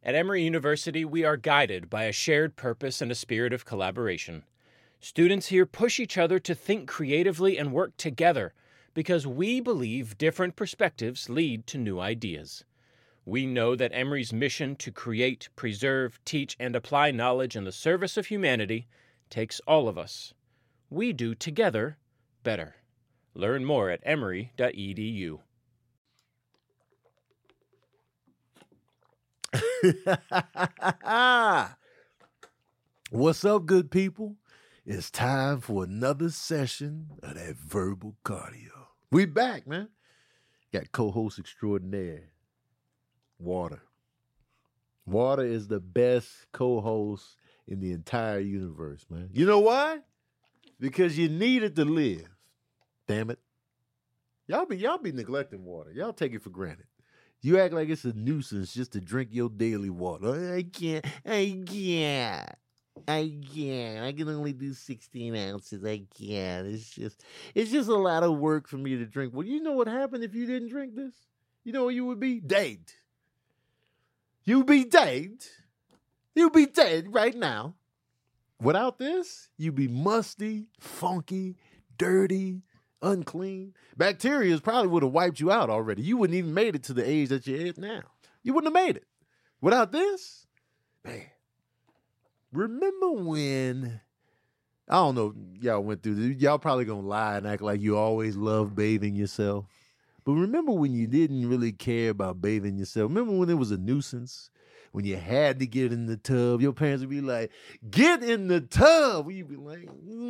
At Emory University, we are guided by a shared purpose and a spirit of collaboration. Students here push each other to think creatively and work together because we believe different perspectives lead to new ideas. We know that Emory's mission to create, preserve, teach, and apply knowledge in the service of humanity takes all of us. We do together better. Learn more at emory.edu. What's up, good people? It's time for another session of that verbal cardio. We back, man. Got co-host extraordinaire, Water. Water is the best co-host in the entire universe, man. You know why? Because you need it to live. Damn it. Y'all be neglecting water. Y'all take it for granted. You act like it's a nuisance just to drink your daily water. I can't. I can only do 16 ounces. I can't. It's just a lot of work for me to drink. Well, you know what happened if you didn't drink this? You know what you would be? Dead. You'd be dead. You'd be dead right now. Without this, you'd be musty, funky, dirty, unclean. Bacteria probably would have wiped you out already. You wouldn't even made it to the age that you're at now. You wouldn't have made it. Without this, man. Remember when, I don't know, y'all went through this. Y'all probably gonna lie and act like you always love bathing yourself. But remember when you didn't really care about bathing yourself? Remember when it was a nuisance? When you had to get in the tub, your parents would be like, get in the tub. You'd be like,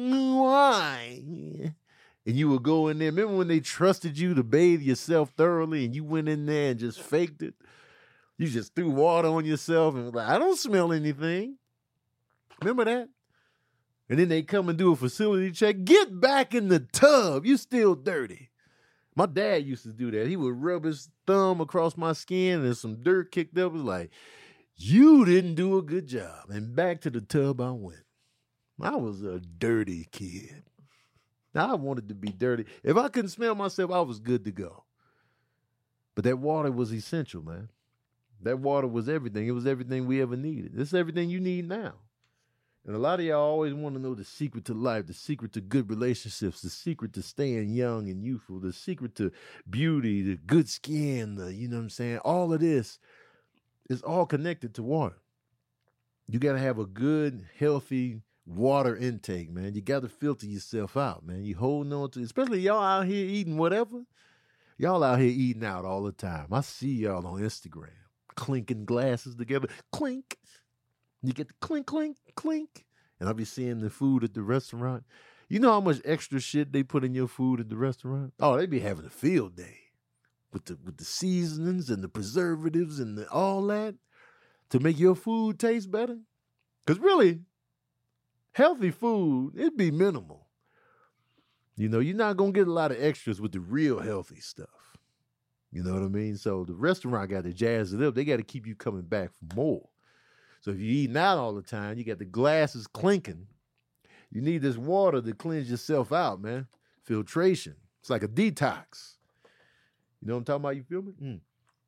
why? And you would go in there. Remember when they trusted you to bathe yourself thoroughly and you went in there and just faked it? You just threw water on yourself and was like, I don't smell anything. Remember that? And then they come and do a facility check. Get back in the tub. You still dirty. My dad used to do that. He would rub his thumb across my skin and some dirt kicked up. It was like, you didn't do a good job. And back to the tub I went. I was a dirty kid. I wanted to be dirty. If I couldn't smell myself, I was good to go. But that water was essential, man. That water was everything. It was everything we ever needed. It's everything you need now. And a lot of y'all always want to know the secret to life, the secret to good relationships, the secret to staying young and youthful, the secret to beauty, the good skin, you know what I'm saying? All of this is all connected to water. You got to have a good, healthy water intake, man. You got to filter yourself out, man. You holding on to, especially y'all out here eating whatever. Y'all out here eating out all the time. I see y'all on Instagram clinking glasses together. Clink. You get the clink, clink, clink. And I'll be seeing the food at the restaurant. You know how much extra shit they put in your food at the restaurant? Oh, they be having a field day with the seasonings and the preservatives and all that to make your food taste better. Because really, healthy food, it'd be minimal. You know, you're not going to get a lot of extras with the real healthy stuff. You know what I mean? So the restaurant got to jazz it up. They got to keep you coming back for more. So if you're eating out all the time, you got the glasses clinking. You need this water to cleanse yourself out, man. Filtration. It's like a detox. You know what I'm talking about? You feel me?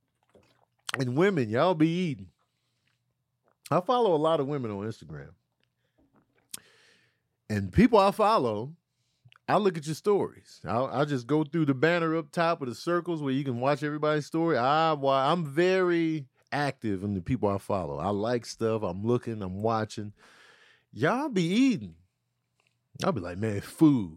And women, y'all be eating. I follow a lot of women on Instagram. And people I follow, I look at your stories. I'll just go through the banner up top of the circles where you can watch everybody's story. I'm very active in the people I follow. I like stuff. I'm looking. I'm watching. Y'all be eating. I'll be like, man, food.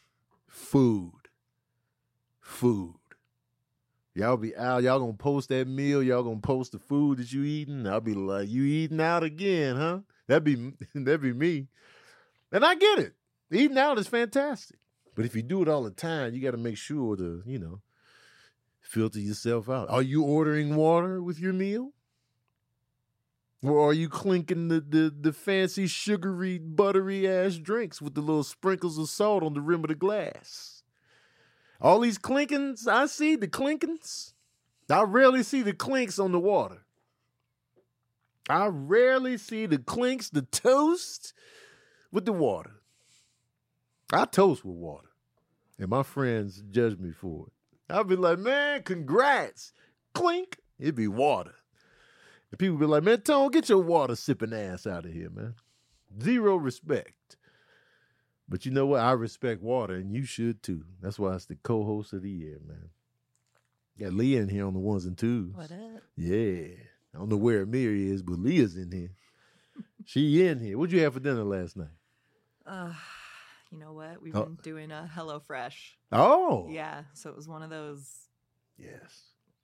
Y'all be out. Y'all gonna post that meal. Y'all gonna post the food that you eating. I'll be like, you eating out again, huh? That'd be me. And I get it. Eating out is fantastic. But if you do it all the time, you got to make sure to, filter yourself out. Are you ordering water with your meal? Or are you clinking the fancy, sugary, buttery-ass drinks with the little sprinkles of salt on the rim of the glass? All these clinkings, I see the clinkings. I rarely see the clinks on the water. I rarely see the clinks, the toast with the water. I toast with water. And my friends judge me for it. I'll be like, man, congrats. Clink. It'd be water. The people be like, man, Tone, get your water sipping ass out of here, man. Zero respect. But you know what? I respect water, and you should too. That's why it's the co-host of the year, man. Got Leah in here on the ones and twos. What up? Yeah. I don't know where Amir is, but Leah's in here. She in here. What'd you have for dinner last night? You know what? We've been doing a HelloFresh. Oh. Yeah, so it was one of those Yes.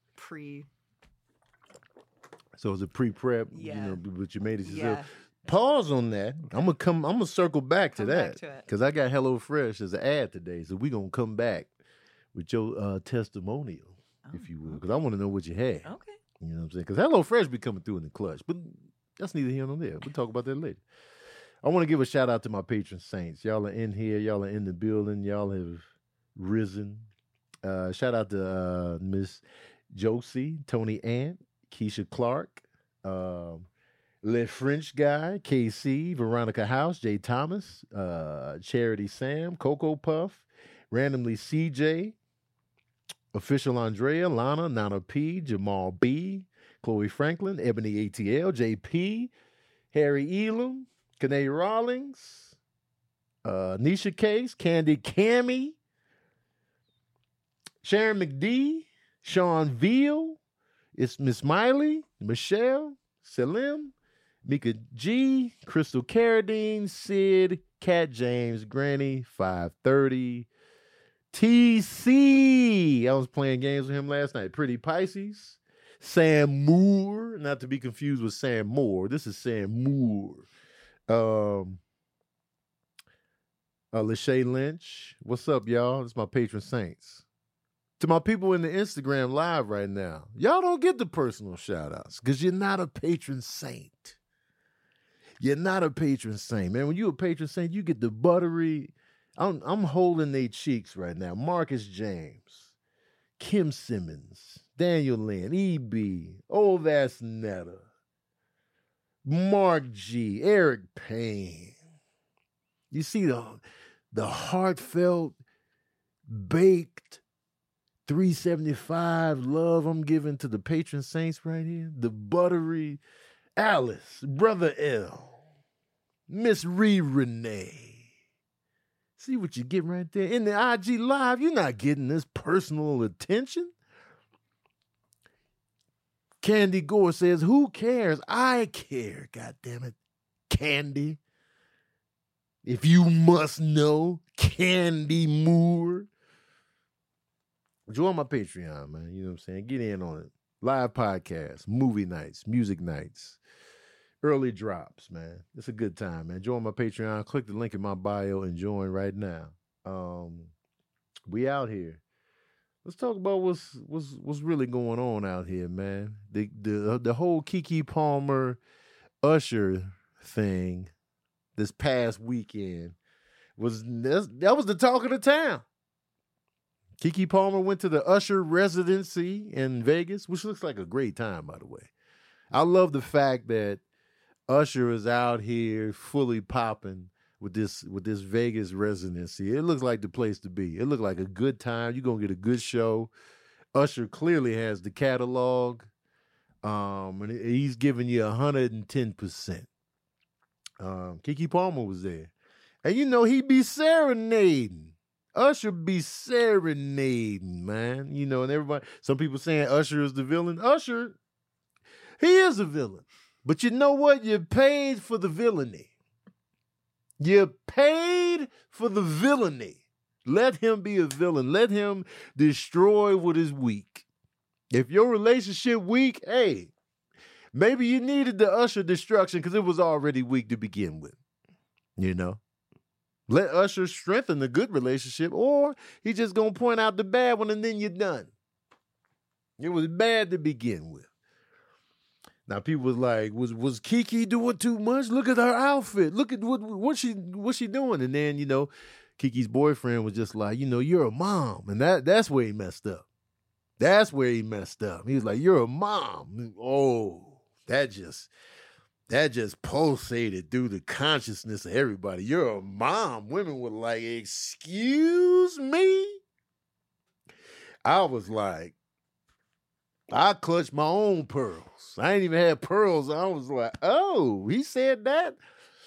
So it was a pre-prep, Yeah. but you made it yourself. Yeah. Pause on that. I'm gonna circle back to Come that. back to it. Because I got HelloFresh as an ad today. So we're gonna come back with your testimonial, if you will. Because I want to know what you had. Okay. You know what I'm saying? Because HelloFresh be coming through in the clutch. But that's neither here nor there. We'll talk about that later. I want to give a shout out to my patron saints. Y'all are in here. Y'all are in the building. Y'all have risen. Shout out to Miss Josie, Tony Ant, Keisha Clark, Le French Guy, KC, Veronica House, Jay Thomas, Charity Sam, Coco Puff, Randomly CJ, Official Andrea, Lana, Nana P, Jamal B, Chloe Franklin, Ebony ATL, JP, Harry Elam, Kanae Rawlings, Nisha Case, Candy Cammy, Sharon McD, Sean Veal, it's Miss Miley, Michelle, Selim, Mika G, Crystal Carradine, Sid, Cat James, Granny, 530, TC. I was playing games with him last night. Pretty Pisces, Sam Moore, not to be confused with Sam Moore. This is Sam Moore. Lachey Lynch. What's up, y'all? It's my patron saints. To my people in the Instagram live right now, y'all don't get the personal shout outs because you're not a patron saint. You're not a patron saint, man. When you're a patron saint, you get the buttery. I'm holding their cheeks right now. Marcus James, Kim Simmons, Daniel Lynn, E.B., Oh, that's Netta, Mark G, Eric Payne. You see the heartfelt, baked 375 love I'm giving to the patron saints right here. The buttery Alice, Brother L, Miss Renee. See what you get right there? In the IG Live, you're not getting this personal attention. Candy Gore says, who cares? I care, God damn it. Candy. If you must know, Candy Moore. Join my Patreon, man. You know what I'm saying? Get in on it. Live podcasts, movie nights, music nights, early drops, man. It's a good time, man. Join my Patreon. Click the link in my bio and join right now. We out here. Let's talk about what's really going on out here, man. The whole Keke Palmer Usher thing this past weekend was the talk of the town. Keke Palmer went to the Usher residency in Vegas, which looks like a great time, by the way. I love the fact that Usher is out here fully popping with this Vegas residency. It looks like the place to be. It looked like a good time. You're going to get a good show. Usher clearly has the catalog, and he's giving you 110%. Keke Palmer was there. And you know, he be serenading. Usher be serenading, man. You know, and everybody, some people saying Usher is the villain. Usher, he is a villain. But you know what? You're paid for the villainy. You're paid for the villainy. Let him be a villain. Let him destroy what is weak. If your relationship weak, hey, maybe you needed the Usher destruction because it was already weak to begin with. You know? Let Usher strengthen the good relationship, or he just gonna point out the bad one and then you're done. It was bad to begin with. Now people was like, was Keke doing too much? Look at her outfit. Look at what she doing. And then, you know, Keke's boyfriend was just like, you know, you're a mom. And that's where he messed up. That's where he messed up. He was like, you're a mom. Oh, that just pulsated through the consciousness of everybody. You're a mom. Women were like, excuse me? I was like, I clutched my own pearls. I ain't even had pearls. I was like, oh, he said that?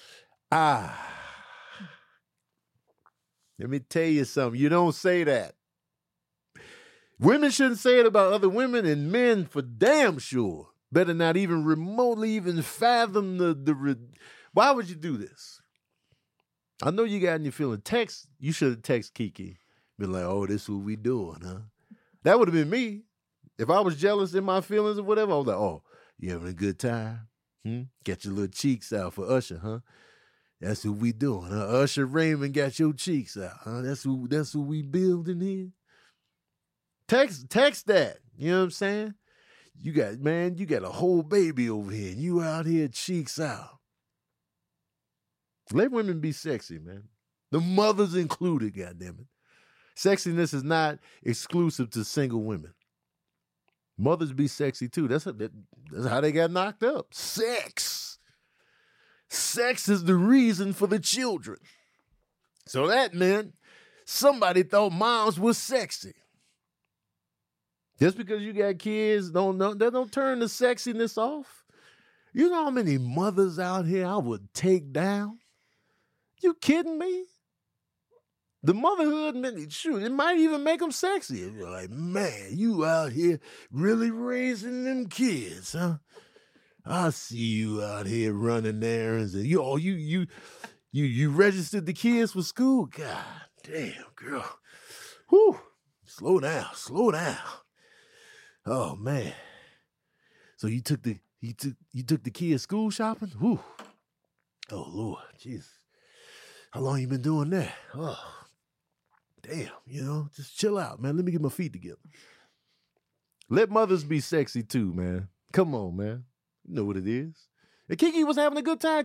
Let me tell you something. You don't say that. Women shouldn't say it about other women, and men for damn sure better not even remotely even fathom why would you do this? I know you got in your feeling. You should have texted Kiki. Been like, oh, this is what we doing, huh? That would have been me. If I was jealous in my feelings or whatever, I was like, oh, you having a good time? Get your little cheeks out for Usher, huh? That's what we doing, huh? Usher Raymond got your cheeks out, huh? That's what we building here. Text that. You know what I'm saying? You got a whole baby over here. And you out here cheeks out. Let women be sexy, man. The mothers included, goddammit. Sexiness is not exclusive to single women. Mothers be sexy too. That's how they got knocked up. Sex. Sex is the reason for the children. So that meant somebody thought moms was sexy. Just because you got kids, that don't turn the sexiness off. You know how many mothers out here I would take down? You kidding me? The motherhood, it might even make them sexy. You're like, man, you out here really raising them kids, huh? I see you out here running errands, and you registered the kids for school. God damn, girl. Whew. Slow down. Oh man. So you took the kids school shopping? Whew. Oh Lord, Jesus. How long you been doing that? Oh. Damn, just chill out, man. Let me get my feet together. Let mothers be sexy too, man. Come on, man. You know what it is. And Kiki was having a good time.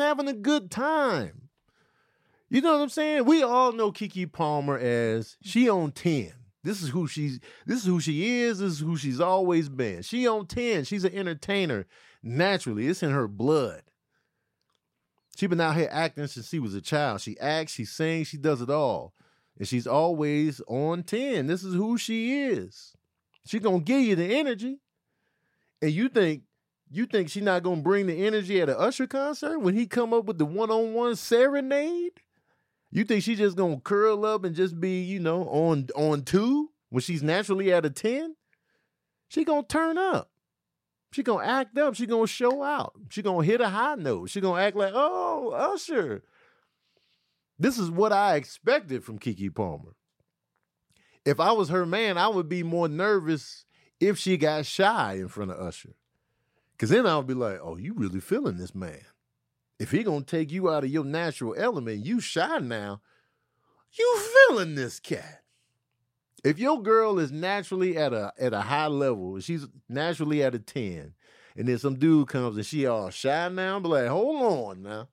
You know what I'm saying? We all know Keke Palmer as she on 10. This is who she is. This is who she's always been. She on 10. She's an entertainer. Naturally, it's in her blood. She been out here acting since she was a child. She acts, she sings, she does it all. And she's always on 10. This is who she is. She gonna give you the energy. And you think she not gonna bring the energy at an Usher concert when he come up with the one-on-one serenade? You think she just gonna curl up and just be, on 2 when she's naturally at a 10? She gonna turn up. She gonna act up. She gonna show out. She gonna hit a high note. She gonna act like, oh, Usher. This is what I expected from Keke Palmer. If I was her man, I would be more nervous if she got shy in front of Usher. Because then I would be like, oh, you really feeling this man. If he going to take you out of your natural element, you shy now, you feeling this cat. If your girl is naturally at a high level, she's naturally at a 10, and then some dude comes and she all shy now, I'm like, hold on now.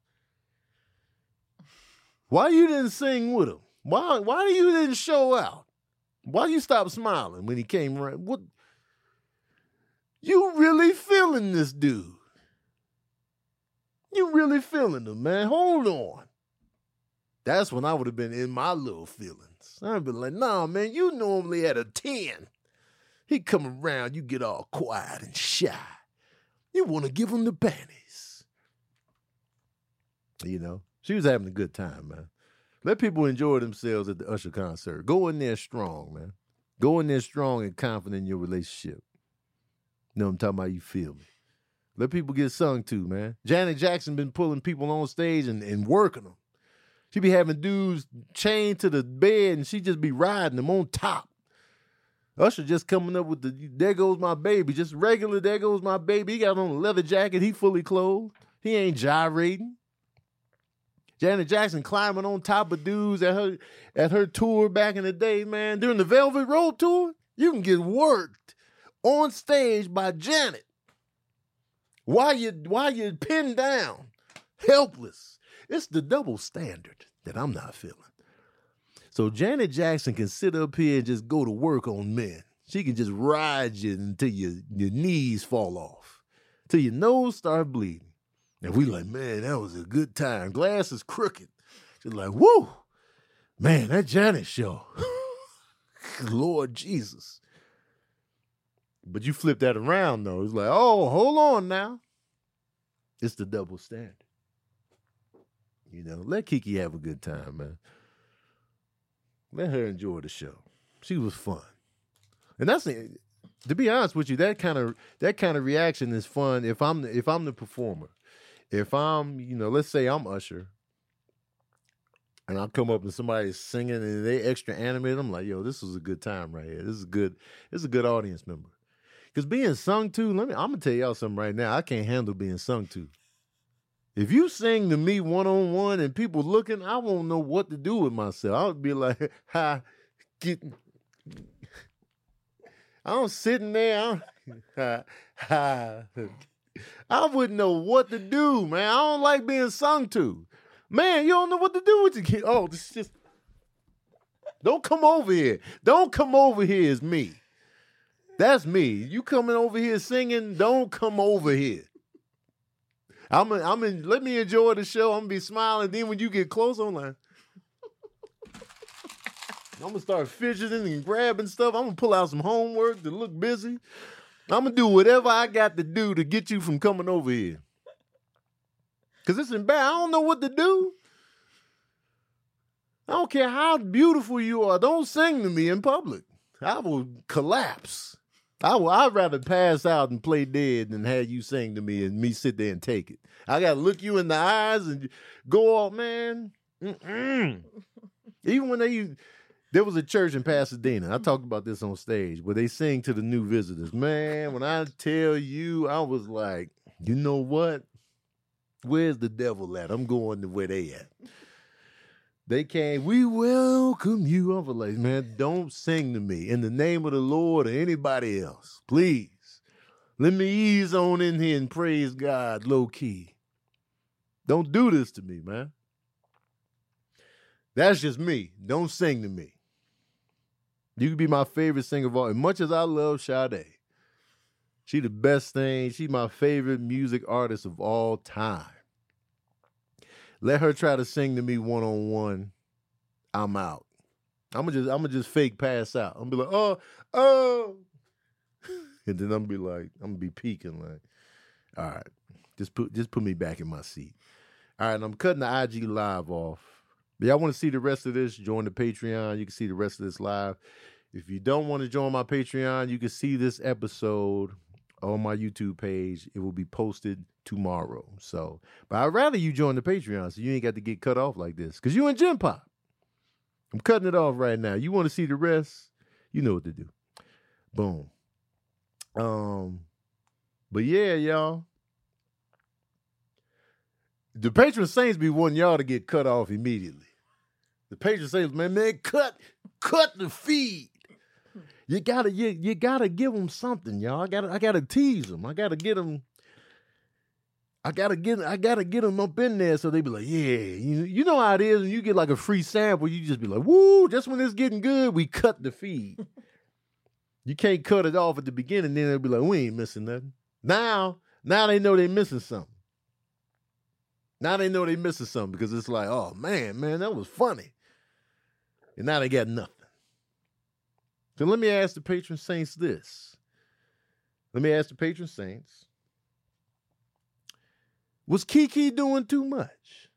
Why you didn't sing with him? Why you didn't show out? Why you stopped smiling when he came around? What? You really feeling this dude? You really feeling him, man? Hold on. That's when I would have been in my little feelings. I'd be like, nah, man, you normally at a 10. He come around, you get all quiet and shy. You want to give him the panties. She was having a good time, man. Let people enjoy themselves at the Usher concert. Go in there strong, man. Go in there strong and confident in your relationship. You know what I'm talking about? You feel me? Let people get sung to, man. Janet Jackson been pulling people on stage and working them. She be having dudes chained to the bed and she just be riding them on top. Usher just coming up with there goes my baby. Just regular, there goes my baby. He got on a leather jacket. He fully clothed. He ain't gyrating. Janet Jackson climbing on top of dudes at her tour back in the day, man. During the Velvet Road tour, you can get worked on stage by Janet while you're pinned down, helpless. It's the double standard that I'm not feeling. So Janet Jackson can sit up here and just go to work on men. She can just ride you until your knees fall off, till your nose start bleeding. And we like, man, that was a good time. Glass is crooked. She's like, woo, man, that Janet show. Lord Jesus. But you flip that around, though. It's like, oh, hold on now. It's the double standard. You know, let Kiki have a good time, man. Let her enjoy the show. She was fun. And that's, to be honest with you, that kind of reaction is fun if I'm the performer. If I'm, let's say I'm Usher, and I come up and somebody's singing and they extra animated, I'm like, yo, this was a good time right here. This is a good audience member. Because being sung to, I'm gonna tell y'all something right now. I can't handle being sung to. If you sing to me one-on-one and people looking, I won't know what to do with myself. I would be like, I'm sitting there. I wouldn't know what to do, man. I don't like being sung to. Man, you don't know what to do with your kid. Oh, this is just, don't come over here. Don't come over here as me. That's me. You coming over here singing, don't come over here. Let me enjoy the show. I'm gonna be smiling. Then when you get close, I'm like, I'm gonna start fidgeting and grabbing stuff. I'm gonna pull out some homework to look busy. I'm gonna do whatever I got to do to get you from coming over here. Cause it's embarrassing. I don't know what to do. I don't care how beautiful you are. Don't sing to me in public. I will collapse. I'd rather pass out and play dead than have you sing to me and me sit there and take it. I got to look you in the eyes and go off, man. Even when there was a church in Pasadena. I talked about this on stage where they sing to the new visitors. Man, when I tell you, I was like, you know what? Where's the devil at? I'm going to where they at. They came, we welcome you. I was like, man, don't sing to me in the name of the Lord or anybody else. Please. Let me ease on in here and praise God low key. Don't do this to me, man. That's just me. Don't sing to me. You could be my favorite singer of all. As much as I love Sade, she the best thing. She my favorite music artist of all time. Let her try to sing to me one-on-one. I'm out. I'm gonna just fake pass out. I'm gonna be like, oh. And then I'm gonna be peeking like, all right, just put me back in my seat. All right, and I'm cutting the IG live off. If y'all want to see the rest of this, join the Patreon. You can see the rest of this live. If you don't want to join my Patreon, you can see this episode on my YouTube page. It will be posted tomorrow. So, but I'd rather you join the Patreon so you ain't got to get cut off like this. Because you in Gen Pop. I'm cutting it off right now. You want to see the rest? You know what to do. Boom. But yeah, y'all. The Patron Saints be wanting y'all to get cut off immediately. The Patron Saints, man, cut the feed. You gotta give them something, y'all. I gotta tease them. I gotta get them up in there so they be like, yeah. You know how it is when you get like a free sample, you just be like, woo, just when it's getting good, we cut the feed. You can't cut it off at the beginning, then they'll be like, we ain't missing nothing. Now they know they missing something. Now they know they missing something because it's like, oh man, that was funny. And now they got nothing. So let me ask the Patron Saints this. Was Kiki doing too much?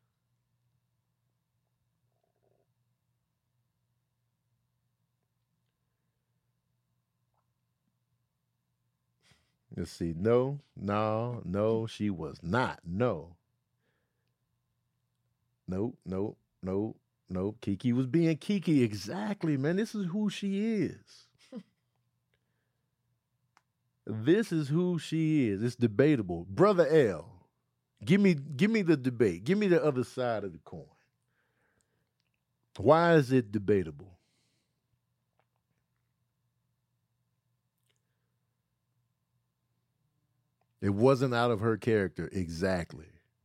Let's see. No, she was not. No. Nope. Kiki was being Kiki. Exactly, man. This is who she is. This is who she is. It's debatable. Brother L, give me the debate. Give me the other side of the coin. Why is it debatable? It wasn't out of her character. Exactly.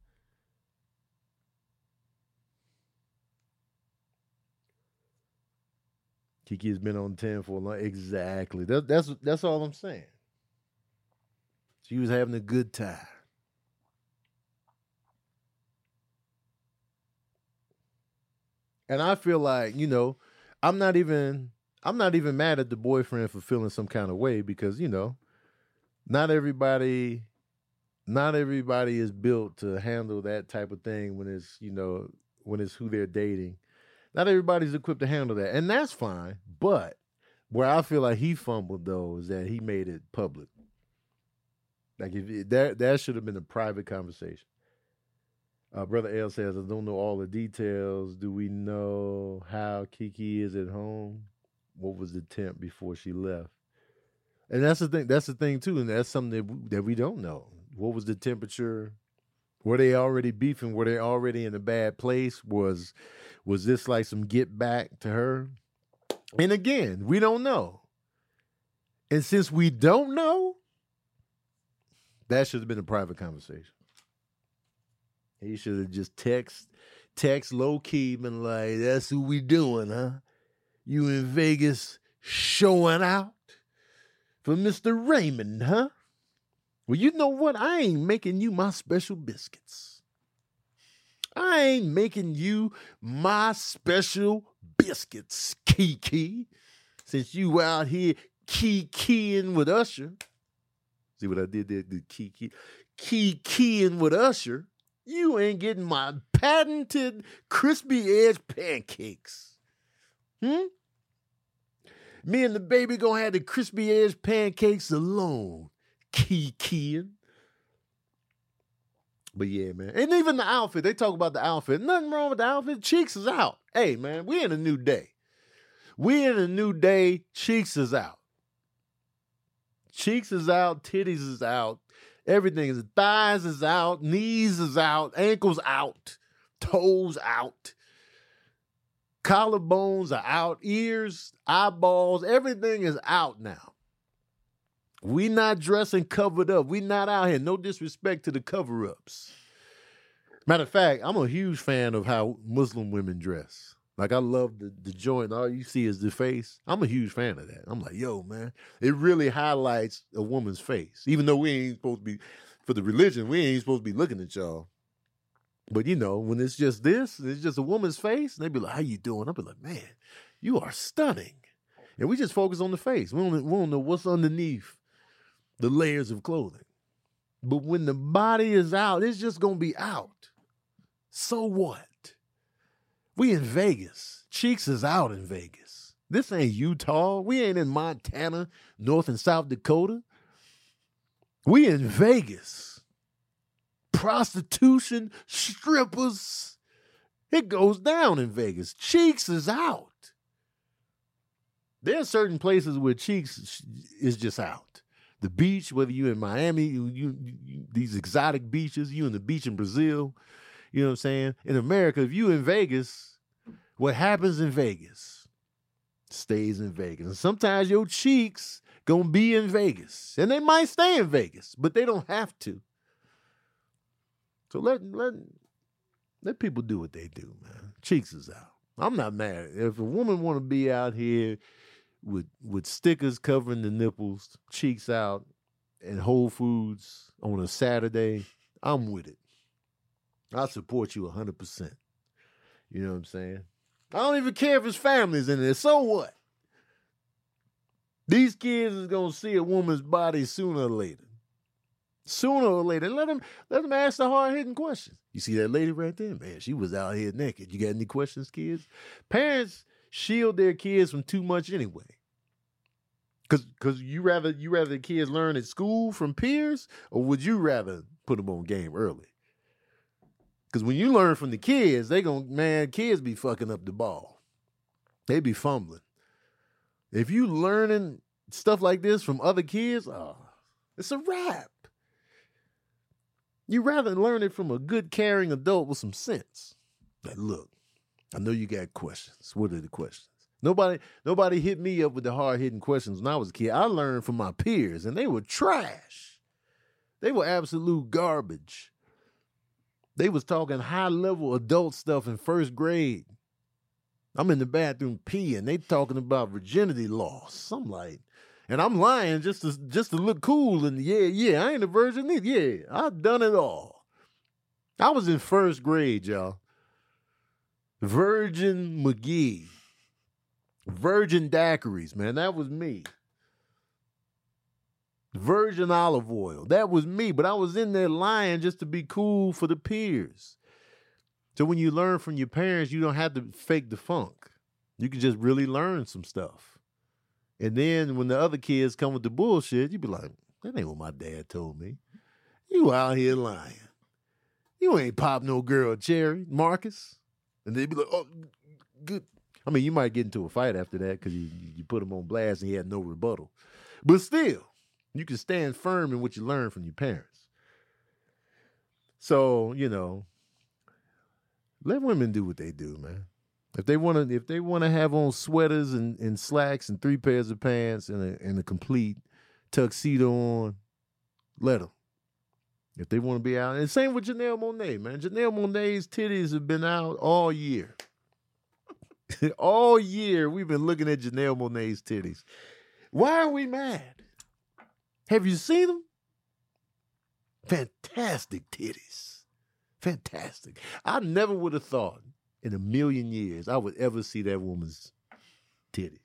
Kiki has been on 10 for a long. Exactly. That's all I'm saying. She was having a good time. And I feel like, I'm not even mad at the boyfriend for feeling some kind of way because, not everybody is built to handle that type of thing when it's, when it's who they're dating. Not everybody's equipped to handle that. And that's fine. But where I feel like he fumbled, though, is that he made it public. Like, that should have been a private conversation. Brother L says, I don't know all the details. Do we know how Kiki is at home? What was the temp before she left? And that's the thing. That's the thing, too. And that's something that we don't know. What was the temperature? Were they already beefing? Were they already in a bad place? Was this like some get back to her? And again, we don't know. And since we don't know, that should have been a private conversation. He should have just text low key, been like, that's who we doing, huh? You in Vegas showing out for Mr. Raymond, huh? Well, you know what? I ain't making you my special biscuits. I ain't making you my special biscuits, Kiki. Since you out here kikiing with Usher. See what I did there? The kikiing with Usher. You ain't getting my patented crispy edge pancakes. Me and the baby gonna have the crispy edge pancakes alone. Kikiing. But yeah, man. And even the outfit. They talk about the outfit. Nothing wrong with the outfit. Cheeks is out. Hey, man, we in a new day. We in a new day. Cheeks is out. Cheeks is out. Titties is out. Everything is, thighs is out, knees is out, ankles out, toes out, collarbones are out, ears, eyeballs, everything is out now. We not dressing covered up. We not out here. No disrespect to the cover-ups. Matter of fact, I'm a huge fan of how Muslim women dress. Like, I love the joint. All you see is the face. I'm a huge fan of that. I'm like, yo, man, it really highlights a woman's face. Even though we ain't supposed to be, for the religion, we ain't supposed to be looking at y'all. But, when it's just this, it's just a woman's face, and they be like, how you doing? I'll be like, man, you are stunning. And we just focus on the face. We don't know what's underneath the layers of clothing. But when the body is out, it's just going to be out. So what? We in Vegas. Cheeks is out in Vegas. This ain't Utah. We ain't in Montana, North and South Dakota. We in Vegas. Prostitution, strippers. It goes down in Vegas. Cheeks is out. There are certain places where Cheeks is just out. The beach, whether you in Miami, you these exotic beaches, you in the beach in Brazil. You know what I'm saying? In America, if you in Vegas, what happens in Vegas stays in Vegas. And sometimes your cheeks gonna be in Vegas. And they might stay in Vegas, but they don't have to. So let people do what they do, man. Cheeks is out. I'm not mad. If a woman want to be out here with stickers covering the nipples, cheeks out, and Whole Foods on a Saturday, I'm with it. I support you 100%. You know what I'm saying? I don't even care if his family's in there. So what? These kids is going to see a woman's body sooner or later. Sooner or later. Let them ask the hard-hitting questions. You see that lady right there? Man, she was out here naked. You got any questions, kids? Parents shield their kids from too much anyway. Because you rather the kids learn at school from peers, or would you rather put them on game early? Because when you learn from the kids, kids be fucking up the ball. They be fumbling. If you learning stuff like this from other kids, it's a wrap. You rather learn it from a good, caring adult with some sense. Like, look, I know you got questions. What are the questions? Nobody hit me up with the hard-hitting questions when I was a kid. I learned from my peers, and they were trash. They were absolute garbage. They was talking high-level adult stuff in first grade. I'm in the bathroom peeing. They talking about virginity loss. I'm like, and I'm lying just to look cool. And yeah, I ain't a virgin either. Yeah, I've done it all. I was in first grade, y'all. Virgin McGee. Virgin daiquiris, man. That was me. Virgin olive oil. That was me, but I was in there lying just to be cool for the peers. So when you learn from your parents, you don't have to fake the funk. You can just really learn some stuff. And then when the other kids come with the bullshit, you be like, that ain't what my dad told me. You out here lying. You ain't pop no girl cherry, Marcus. And they be like, oh, good. I mean, you might get into a fight after that because you put him on blast and he had no rebuttal. But still, you can stand firm in what you learn from your parents. So, let women do what they do, man. If they want to have on sweaters and slacks and 3 pairs of pants and a complete tuxedo on, let them. If they want to be out. And same with Janelle Monáe, man. Janelle Monáe's titties have been out all year. All year we've been looking at Janelle Monáe's titties. Why are we mad? Have you seen them? Fantastic titties. Fantastic. I never would have thought in a million years I would ever see that woman's titties.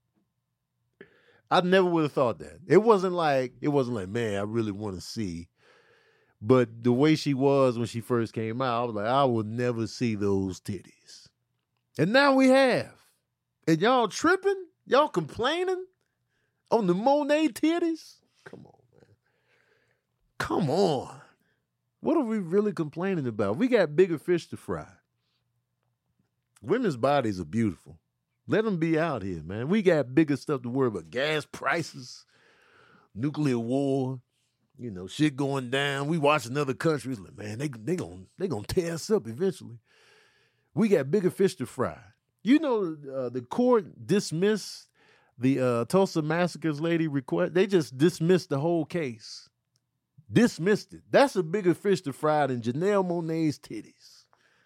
I never would have thought that. It wasn't like, man, I really want to see. But the way she was when she first came out, I was like, I will never see those titties. And now we have. And y'all tripping? Y'all complaining on the Monáe titties? Come on, man. Come on. What are we really complaining about? We got bigger fish to fry. Women's bodies are beautiful. Let them be out here, man. We got bigger stuff to worry about. Gas prices, nuclear war, shit going down. We watching other countries. Like, man, they gonna tear us up eventually. We got bigger fish to fry. The court dismissed the Tulsa Massacres lady request. They just dismissed the whole case. Dismissed it. That's a bigger fish to fry than Janelle Monáe's titties.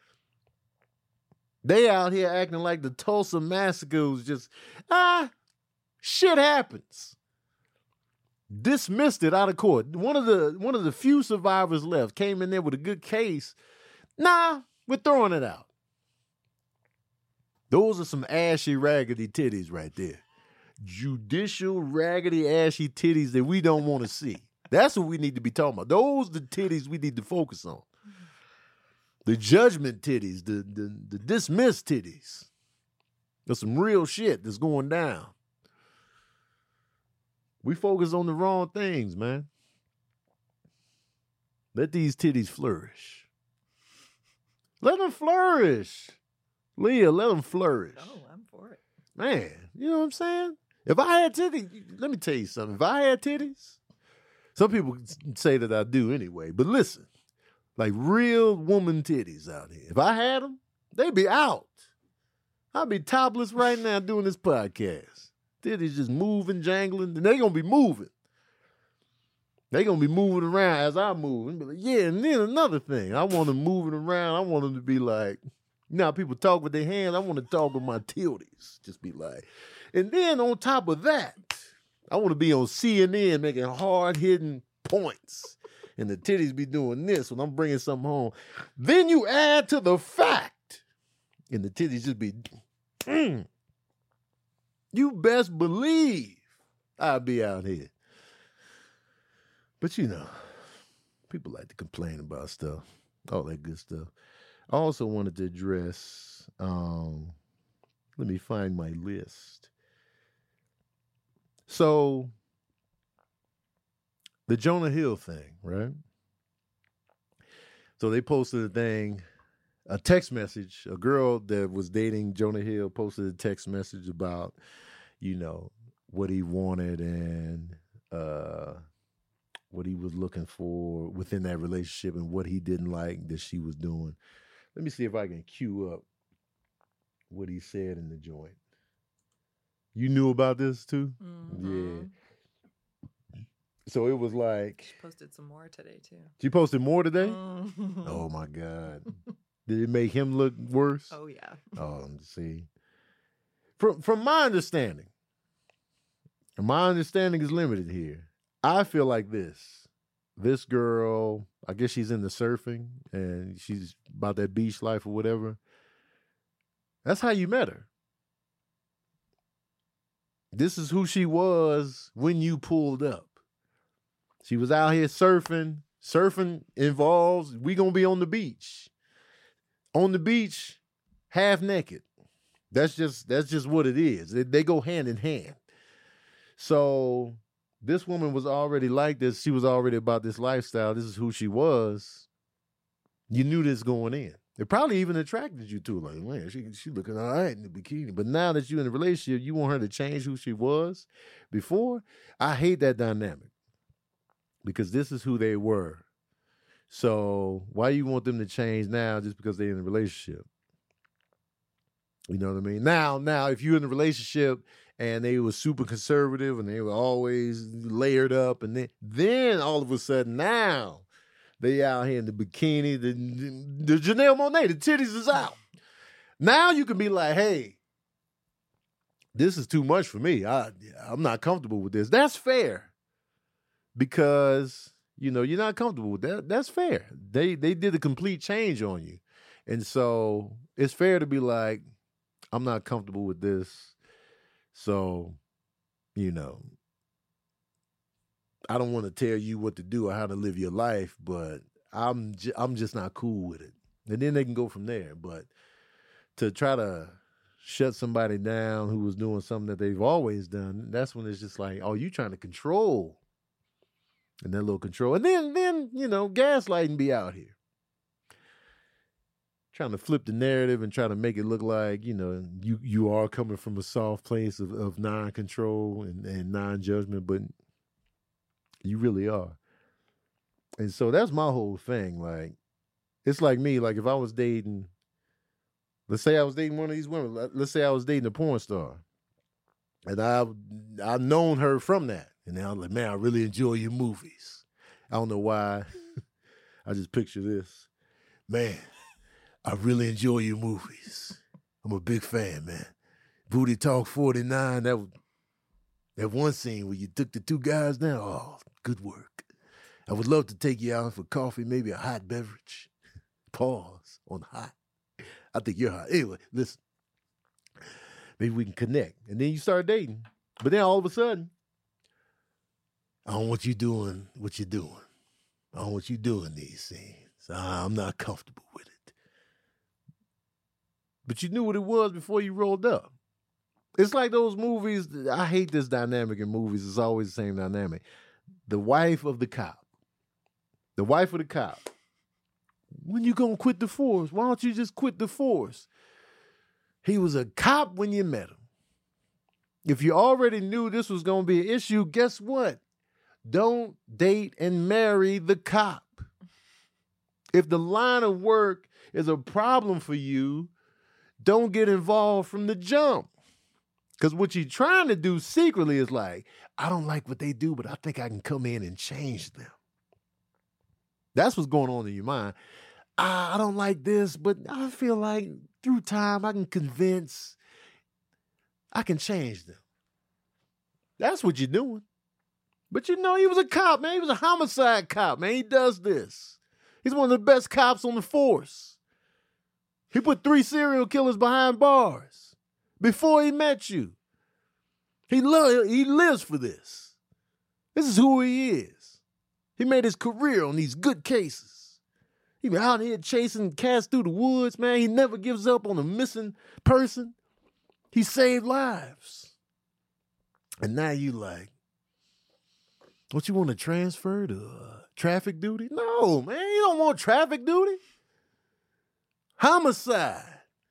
They out here acting like the Tulsa Massacre was just, shit happens. Dismissed it out of court. One of the few survivors left came in there with a good case. Nah, we're throwing it out. Those are some ashy, raggedy titties right there. Judicial, raggedy, ashy titties that we don't want to see. That's what we need to be talking about. Those are the titties we need to focus on. The judgment titties, the dismissed titties. There's some real shit that's going down. We focus on the wrong things, man. Let these titties flourish. Let them flourish. Leah, let them flourish. Oh, I'm for it. Man, you know what I'm saying? If I had titties, let me tell you something. If I had titties, some people say that I do anyway, but listen, like real woman titties out here. If I had them, they'd be out. I'd be topless right now doing this podcast. Titties just moving, jangling, and they going to be moving. They going to be moving around as I move. And be like, yeah, and then another thing. I want them moving around. I want them to be like, people talk with their hands. I want to talk with my tilties. Just be like. And then on top of that, I want to be on CNN making hard-hitting points. And the titties be doing this when I'm bringing something home. Then you add to the fact, and the titties just be, you best believe I'll be out here. But people like to complain about stuff, all that good stuff. I also wanted to address, let me find my list. So, the Jonah Hill thing, right? So they posted a text message. A girl that was dating Jonah Hill posted a text message about, what he wanted and what he was looking for within that relationship and what he didn't like that she was doing. Let me see if I can cue up what he said in the joint. You knew about this too? Mm-hmm. Yeah. So it was like... She posted some more today too. She posted more today? Mm-hmm. Oh my God. Did it make him look worse? Oh yeah. Oh, see. From my understanding, and my understanding is limited here, I feel like this girl, I guess she's into surfing and she's about that beach life or whatever. That's how you met her. This is who she was when you pulled up. She was out here surfing. Surfing involves we gonna be on the beach. On the beach, half naked. That's just what it is. They go hand in hand. So this woman was already like this. She was already about this lifestyle. This is who she was. You knew this going in. It probably even attracted you to her. Like, man, she looking all right in the bikini. But now that you're in a relationship, you want her to change who she was before. I hate that dynamic because this is who they were. So why you want them to change now just because they're in a relationship? You know what I mean? Now, if you're in a relationship and they were super conservative and they were always layered up, and then all of a sudden now they out here in the bikini, the Janelle Monáe, the titties is out. Now you can be like, hey, this is too much for me. I'm not comfortable with this. That's fair because, you know, you're not comfortable with that. That's fair. They did a complete change on you. And so it's fair to be like, I'm not comfortable with this. So, you know, I don't want to tell you what to do or how to live your life, but I'm just not cool with it. And then they can go from there. But to try to shut somebody down who was doing something that they've always done, that's when it's just like, oh, you trying to control. And that little control. And then, you know, gaslighting be out here. Trying to flip the narrative and try to make it look like, you know, you are coming from a soft place of non-control and non-judgment, but you really are. And so that's my whole thing. Like, it's like me, like if I was dating, let's say I was dating one of these women, let's say I was dating a porn star, and I've known her from that. And now I'm like, man, I really enjoy your movies. I don't know why. I just picture this. Man, I really enjoy your movies. I'm a big fan, man. Booty Talk 49, that one scene where you took the two guys down. Oh, good work. I would love to take you out for coffee, maybe a hot beverage. Pause on hot. I think you're hot. Anyway, listen. Maybe we can connect. And then you start dating. But then all of a sudden, I don't want you doing what you're doing. I don't want you doing these things. I'm not comfortable with it. But you knew what it was before you rolled up. It's like those movies. I hate this dynamic in movies. It's always the same dynamic. The wife of the cop. The wife of the cop. When you gonna quit the force? Why don't you just quit the force? He was a cop when you met him. If you already knew this was gonna be an issue, guess what? Don't date and marry the cop. If the line of work is a problem for you, don't get involved from the jump. Because what you're trying to do secretly is like, I don't like what they do, but I think I can come in and change them. That's what's going on in your mind. I don't like this, but I feel like through time I can convince, I can change them. That's what you're doing. But you know, he was a cop, man. He was a homicide cop, man. He does this. He's one of the best cops on the force. He put 3 serial killers behind bars before he met you. He lives for this. This is who he is. He made his career on these good cases. He been out here chasing cats through the woods, man. He never gives up on a missing person. He saved lives. And now you like, don't you want to transfer to traffic duty? No, man, you don't want traffic duty. Homicide.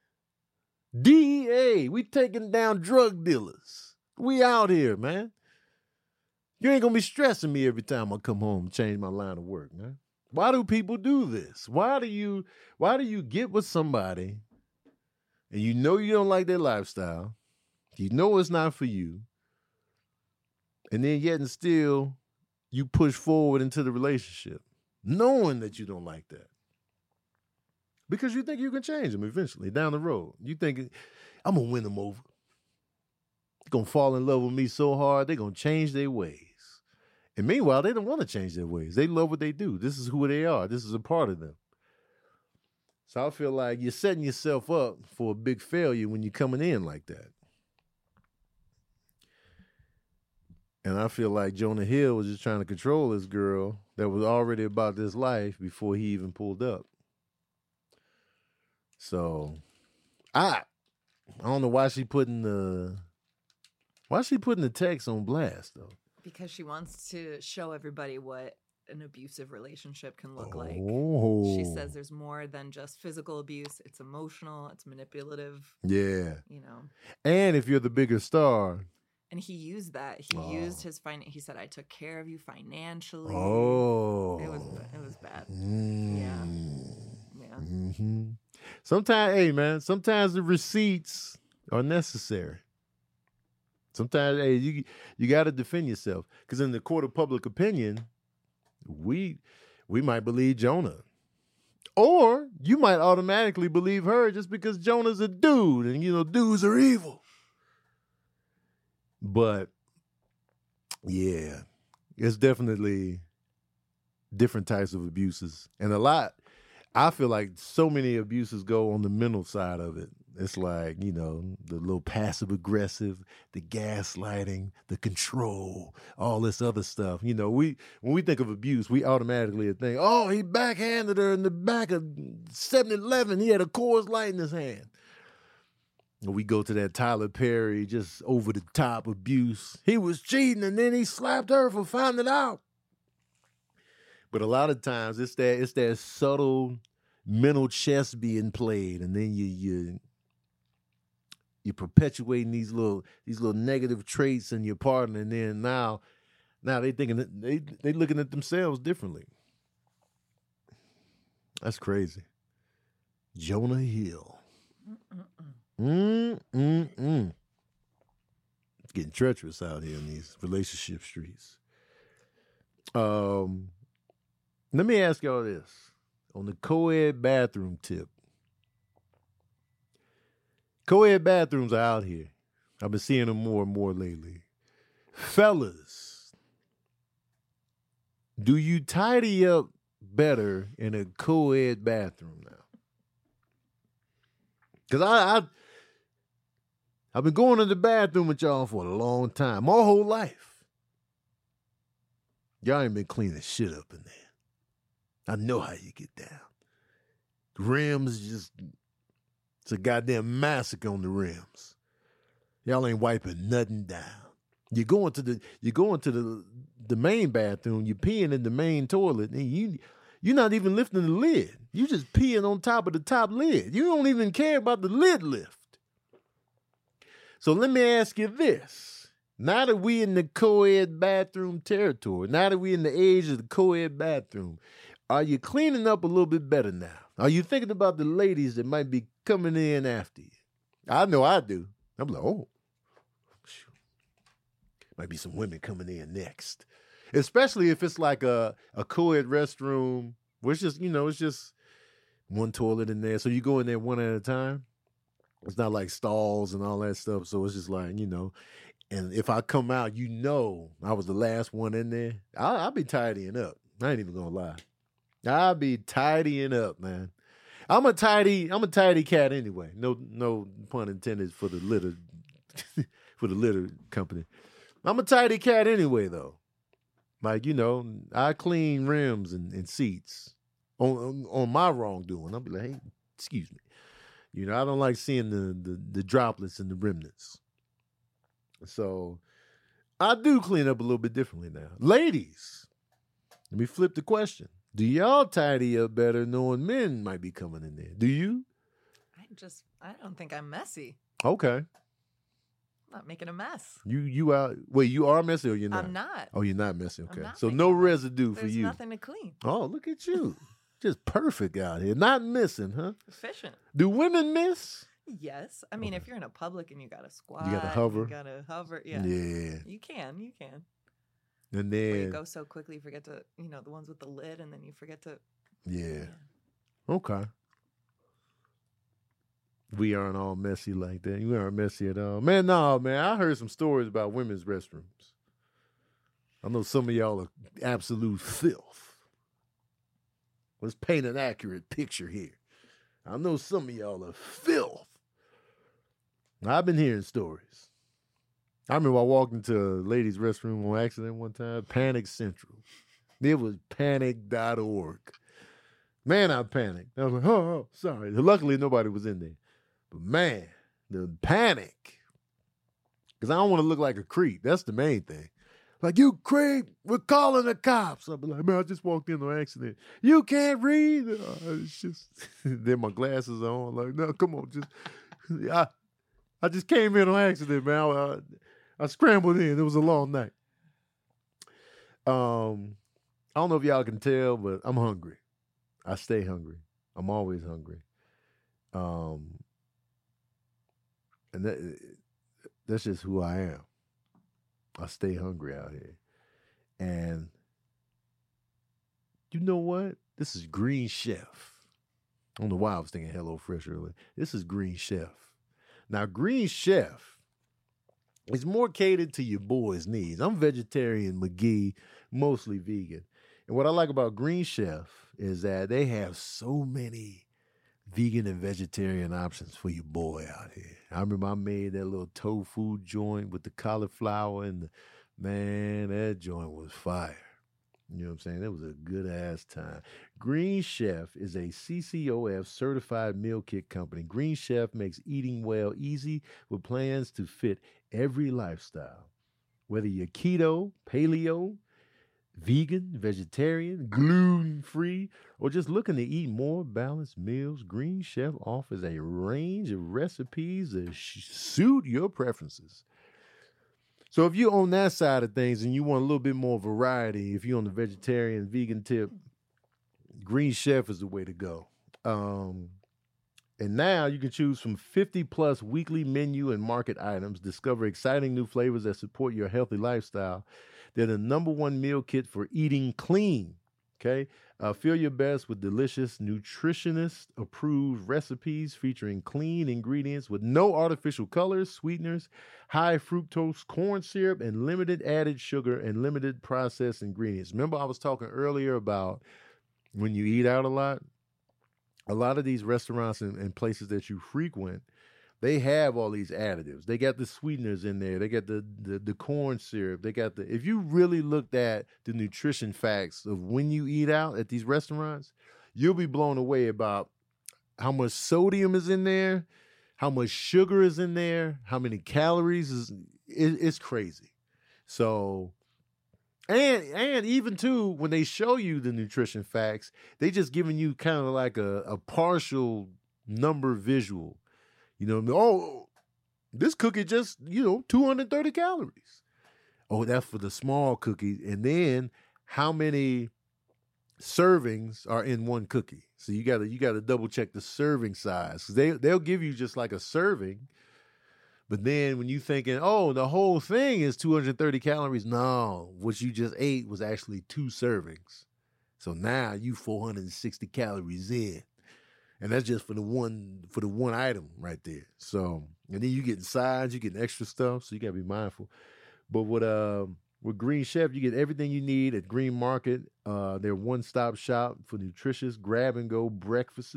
DEA, we taking down drug dealers. We out here, man. You ain't gonna be stressing me every time I come home and change my line of work, man. Why do people do this? Why do you get with somebody and you know you don't like their lifestyle, you know it's not for you, and then yet and still you push forward into the relationship, knowing that you don't like that? Because you think you can change them eventually down the road. You think, I'm going to win them over. They're going to fall in love with me so hard, they're going to change their ways. And meanwhile, they don't want to change their ways. They love what they do. This is who they are. This is a part of them. So I feel like you're setting yourself up for a big failure when you're coming in like that. And I feel like Jonah Hill was just trying to control this girl that was already about this life before he even pulled up. So I don't know why she putting the text on blast though. Because she wants to show everybody what an abusive relationship can look like. She says there's more than just physical abuse. It's emotional. It's manipulative. Yeah. You know. And if you're the bigger star. And he used that. He used his he said, I took care of you financially. Oh. It was bad. Yeah. Yeah. Mm-hmm. Sometimes the receipts are necessary. Sometimes, hey, you got to defend yourself. Because in the court of public opinion, we might believe Jonah. Or you might automatically believe her just because Jonah's a dude. And, dudes are evil. But, yeah, it's definitely different types of abuses. And I feel like so many abuses go on the mental side of it. It's like, the little passive aggressive, the gaslighting, the control, all this other stuff. When we think of abuse, we automatically think, oh, he backhanded her in the back of 7-Eleven. He had a Coors Light in his hand. And we go to that Tyler Perry, just over the top abuse. He was cheating and then he slapped her for finding out. But a lot of times it's that subtle mental chess being played, and then you're perpetuating these little negative traits in your partner, and then now they thinking they looking at themselves differently. That's crazy. Jonah Hill. It's getting treacherous out here in these relationship streets. Let me ask y'all this. On the co-ed bathroom tip. Co-ed bathrooms are out here. I've been seeing them more and more lately. Fellas, do you tidy up better in a co-ed bathroom now? Because I've been going to the bathroom with y'all for a long time, my whole life. Y'all ain't been cleaning shit up in there. I know how you get down. Rims it's a goddamn massacre on the rims. Y'all ain't wiping nothing down. You go into the main bathroom, you're peeing in the main toilet, and you're not even lifting the lid. You just peeing on top of the top lid. You don't even care about the lid lift. So let me ask you this. Now that we in the co-ed bathroom territory, now that we in the age of the co-ed bathroom, are you cleaning up a little bit better now? Are you thinking about the ladies that might be coming in after you? I know I do. I'm like, oh, shoot. Might be some women coming in next. Especially if it's like a co-ed restroom where it's just, it's just one toilet in there. So you go in there one at a time. It's not like stalls and all that stuff. So it's just like, and if I come out, I was the last one in there, I'll be tidying up. I ain't even gonna lie. I'll be tidying up, man. I'm a tidy cat anyway. No pun intended for the litter company. I'm a tidy cat anyway, though. Like, I clean rims and seats on my wrongdoing. I'll be like, hey, excuse me. I don't like seeing the droplets and the remnants. So I do clean up a little bit differently now. Ladies, let me flip the question. Do y'all tidy up better knowing men might be coming in there? Do you? I don't think I'm messy. Okay. I'm not making a mess. You are, wait, you are messy or you're not? I'm not. Oh, you're not messy. Okay. Not So no residue for There's you. nothing to clean. Oh, look at you. Just perfect out here. Not missing, huh? Efficient. Do women miss? Yes. I mean, if you're in a public and you got to squat. You got to hover. Yeah. Yeah. You can. And Where you then. go so quickly, you forget to, the ones with the lid, and then you forget to. Yeah. Okay. We aren't all messy like that. We aren't messy at all. Man, no, man. I heard some stories about women's restrooms. I know some of y'all are absolute filth. Let's paint an accurate picture here. I know some of y'all are filth. I've been hearing stories. I remember I walked into a ladies' restroom on accident one time. Panic Central. It was panic.org. Man, I panicked. I was like, oh, sorry. Luckily, nobody was in there. But man, the panic. Because I don't want to look like a creep. That's the main thing. Like, you creep, we're calling the cops. I'll be like, man, I just walked in on accident. You can't read. It's just, then my glasses on. Like, no, come on. I just came in on accident, man. I scrambled in. It was a long night. I don't know if y'all can tell, but I'm hungry. I stay hungry. I'm always hungry. And that's just who I am. I stay hungry out here. And you know what? This is Green Chef. I don't know why I was thinking Hello Fresh earlier. This is Green Chef. Now, Green Chef is more catered to your boy's needs. I'm vegetarian, McGee, mostly vegan. And what I like about Green Chef is that they have so many vegan and vegetarian options for your boy out here. I remember I made that little tofu joint with the cauliflower and man, that joint was fire. You know what I'm saying? It was a good ass time. Green Chef is a CCOF certified meal kit company. Green Chef makes eating well easy with plans to fit every lifestyle. Whether you're keto, paleo, vegan, vegetarian, gluten-free, or just looking to eat more balanced meals, Green Chef offers a range of recipes that suit your preferences. So if you're on that side of things and you want a little bit more variety, if you're on the vegetarian, vegan tip, Green Chef is the way to go. And now you can choose from 50-plus weekly menu and market items, discover exciting new flavors that support your healthy lifestyle. They're the #1 meal kit for eating clean, okay? Feel your best with delicious, nutritionist-approved recipes featuring clean ingredients with no artificial colors, sweeteners, high fructose corn syrup, and limited added sugar and limited processed ingredients. Remember I was talking earlier about when you eat out a lot of these restaurants and places that you frequent, they have all these additives. They got the sweeteners in there. They got the corn syrup. They got if you really looked at the nutrition facts of when you eat out at these restaurants, you'll be blown away about how much sodium is in there, how much sugar is in there, how many calories it's crazy. So, and even too, when they show you the nutrition facts, they just giving you kind of like a partial number visual. You know, oh, this cookie just, 230 calories. Oh, that's for the small cookie. And then how many servings are in one cookie? So you gotta double check the serving size. 'Cause they'll give you just like a serving. But then when you thinking, oh, the whole thing is 230 calories. No, what you just ate was actually 2 servings. So now you 460 calories in. And that's just for the one item right there. So, and then you getting sides, you getting extra stuff, so you gotta be mindful. But with Green Chef, you get everything you need at Green Market. They're one-stop shop for nutritious grab-and-go breakfasts,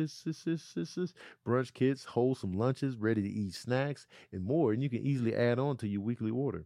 brunch kits, wholesome lunches, ready-to-eat snacks, and more. And you can easily add on to your weekly order.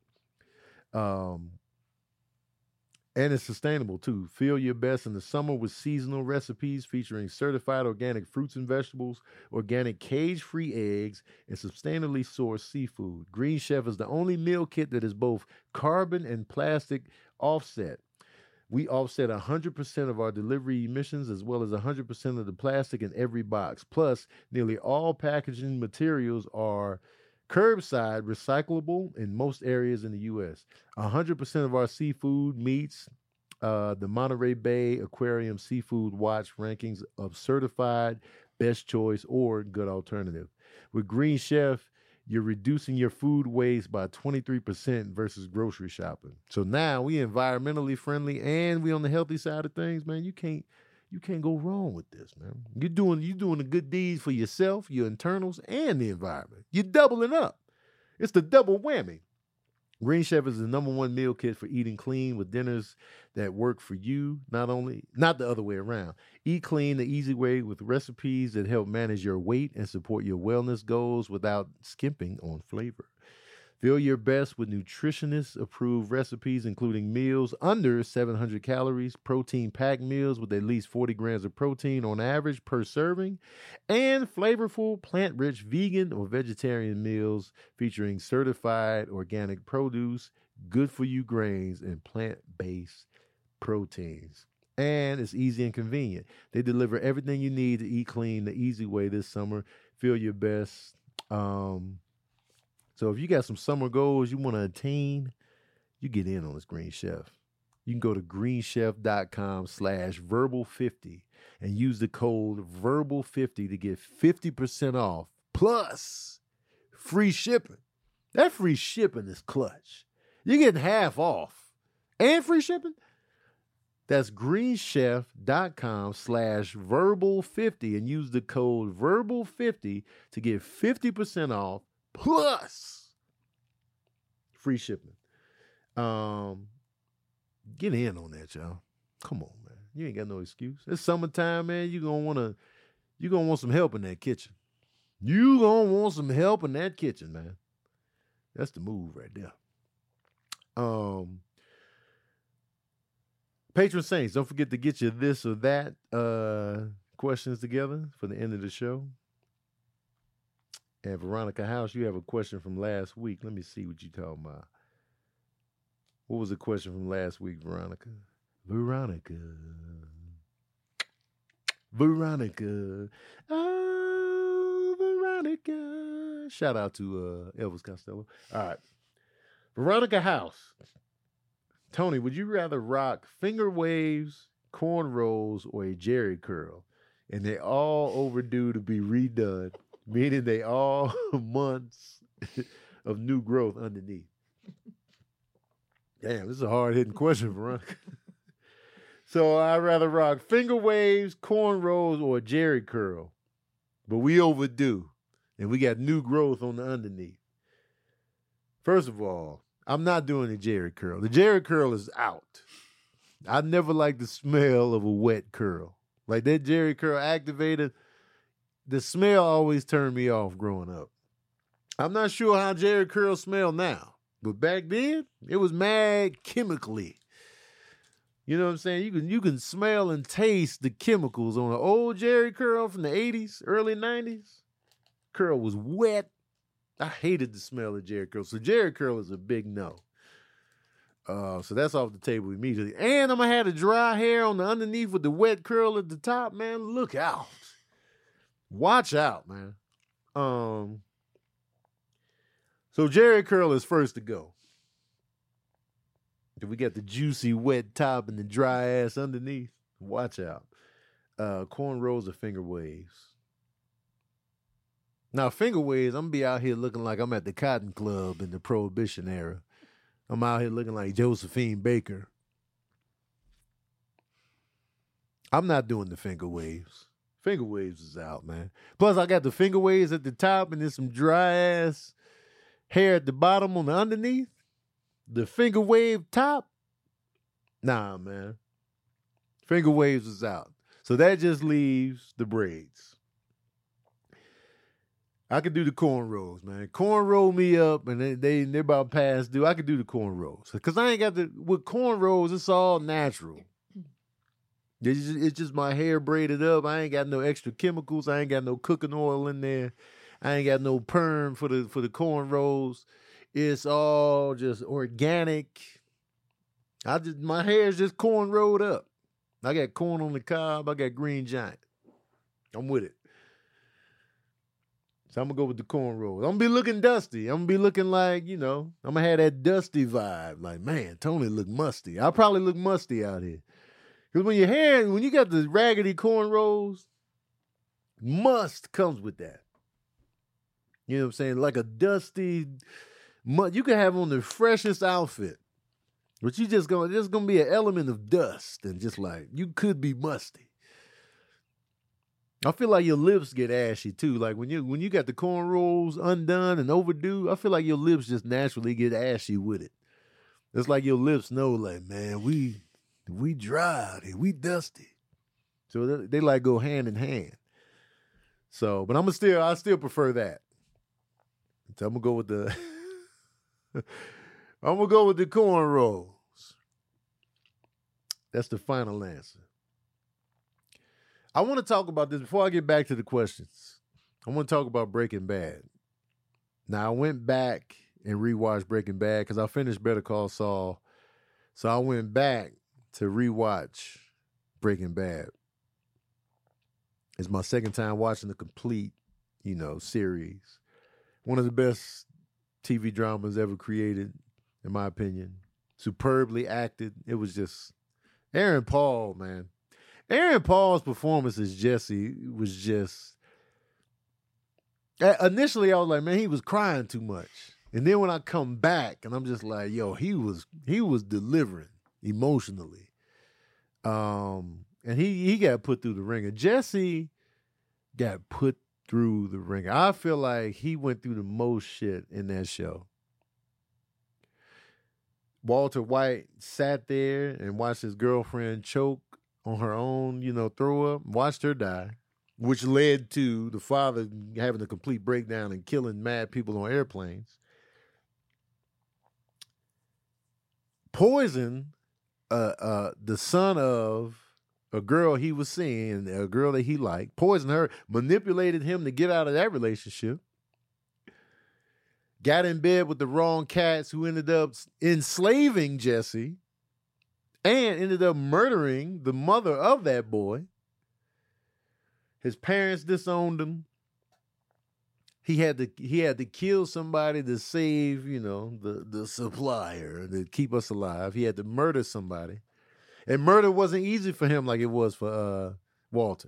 And it's sustainable, too. Feel your best in the summer with seasonal recipes featuring certified organic fruits and vegetables, organic cage-free eggs, and sustainably sourced seafood. Green Chef is the only meal kit that is both carbon and plastic offset. We offset 100% of our delivery emissions as well as 100% of the plastic in every box. Plus, nearly all packaging materials are curbside recyclable in most areas in the U.S. 100% of our seafood meets the Monterey Bay Aquarium Seafood Watch rankings of certified best choice or good alternative. With Green Chef, you're reducing your food waste by 23% versus grocery shopping. So now we environmentally friendly and we on the healthy side of things, man. You can't go wrong with this, man. You're doing a good deed for yourself, your internals, and the environment. You're doubling up. It's the double whammy. Green Chef is the #1 meal kit for eating clean with dinners that work for you, not the other way around. Eat clean the easy way with recipes that help manage your weight and support your wellness goals without skimping on flavor. Feel your best with nutritionist-approved recipes, including meals under 700 calories, protein-packed meals with at least 40 grams of protein on average per serving, and flavorful, plant-rich vegan or vegetarian meals featuring certified organic produce, good-for-you grains, and plant-based proteins. And it's easy and convenient. They deliver everything you need to eat clean the easy way this summer. Feel your best. So if you got some summer goals you want to attain, you get in on this Green Chef. You can go to greenchef.com/verbal50 and use the code verbal50 to get 50% off plus free shipping. That free shipping is clutch. You're getting half off and free shipping. That's greenchef.com/verbal50 and use the code verbal50 to get 50% off plus free shipping. Get in on that, y'all. Come on, man. You ain't got no excuse. It's summertime, man. You're gonna want some help in that kitchen. You gonna want some help in that kitchen, man. That's the move right there. Patron Saints, don't forget to get your this or that questions together for the end of the show. And Veronica House, you have a question from last week. Let me see what you talking about. What was the question from last week, Veronica? Veronica. Oh, Veronica. Shout out to Elvis Costello. All right. Veronica House. Tony, would you rather rock finger waves, cornrows, or a Jerry curl? And they all overdue to be redone, meaning they all months of new growth underneath. Damn, this is a hard-hitting question, Veronica. So I'd rather rock finger waves, cornrows, or a Jerry curl. But we overdue, and we got new growth on the underneath. First of all, I'm not doing the Jerry curl. The Jerry curl is out. I never liked the smell of a wet curl. Like that Jerry curl activated, the smell always turned me off growing up. I'm not sure how Jerry curls smell now, but back then it was mad chemically. You know what I'm saying? You can smell and taste the chemicals on an old Jerry curl from the 80s, early 90s. Curl was wet. I hated the smell of Jerry curl. So Jerry curl is a big no. So that's off the table immediately. And I'm going to have the dry hair on the underneath with the wet curl at the top, man. Look out. Watch out, man. So Jerry curl is first to go. If we got the juicy wet top and the dry ass underneath, watch out. Cornrows or finger waves. Now, finger waves, I'm going to be out here looking like I'm at the Cotton Club in the Prohibition era. I'm out here looking like Josephine Baker. I'm not doing the finger waves. Finger waves is out, man. Plus, I got the finger waves at the top and then some dry-ass hair at the bottom on the underneath. The finger wave top, nah, man. Finger waves is out. So that just leaves the braids. I could do the cornrows, man. Cornrow me up, and they're about past due. I could do the cornrows. Because I ain't got with cornrows, it's all natural. It's just my hair braided up. I ain't got no extra chemicals. I ain't got no cooking oil in there. I ain't got no perm for the cornrows. It's all just organic. My hair is just cornrowed up. I got corn on the cob. I got green giant. I'm with it. So I'm going to go with the cornrows. I'm going to be looking dusty. I'm going to be looking like, I'm going to have that dusty vibe. Like, man, Tony look musty. I'll probably look musty out here. Because when you got the raggedy cornrows, must comes with that. You know what I'm saying? Like a dusty, you can have on the freshest outfit. But there's going to be an element of dust and just like, you could be musty. I feel like your lips get ashy too. Like when you got the cornrows undone and overdue, I feel like your lips just naturally get ashy with it. It's like your lips know, like, man, we dry out here, we dusty. So they like go hand in hand. So, but I still prefer that. So I'm gonna go with the I'm gonna go with the cornrows. That's the final answer. I want to talk about this before I get back to the questions. I want to talk about Breaking Bad. Now, I went back and rewatched Breaking Bad because I finished Better Call Saul. So I went back to rewatch Breaking Bad. It's my second time watching the complete, series. One of the best TV dramas ever created, in my opinion. Superbly acted. It was just Aaron Paul, man. Aaron Paul's performance as Jesse was just... Initially, I was like, man, he was crying too much. And then when I come back, and I'm just like, yo, he was delivering emotionally. And he got put through the ringer. Jesse got put through the ringer. I feel like he went through the most shit in that show. Walter White sat there and watched his girlfriend choke on her own, throw up, watched her die, which led to the father having a complete breakdown and killing mad people on airplanes. Poison, the son of a girl he was seeing, a girl that he liked, poisoned her, manipulated him to get out of that relationship, got in bed with the wrong cats who ended up enslaving Jesse and ended up murdering the mother of that boy. His parents disowned him. He had to kill somebody to save, the supplier, to keep us alive. He had to murder somebody. And murder wasn't easy for him like it was for Walter.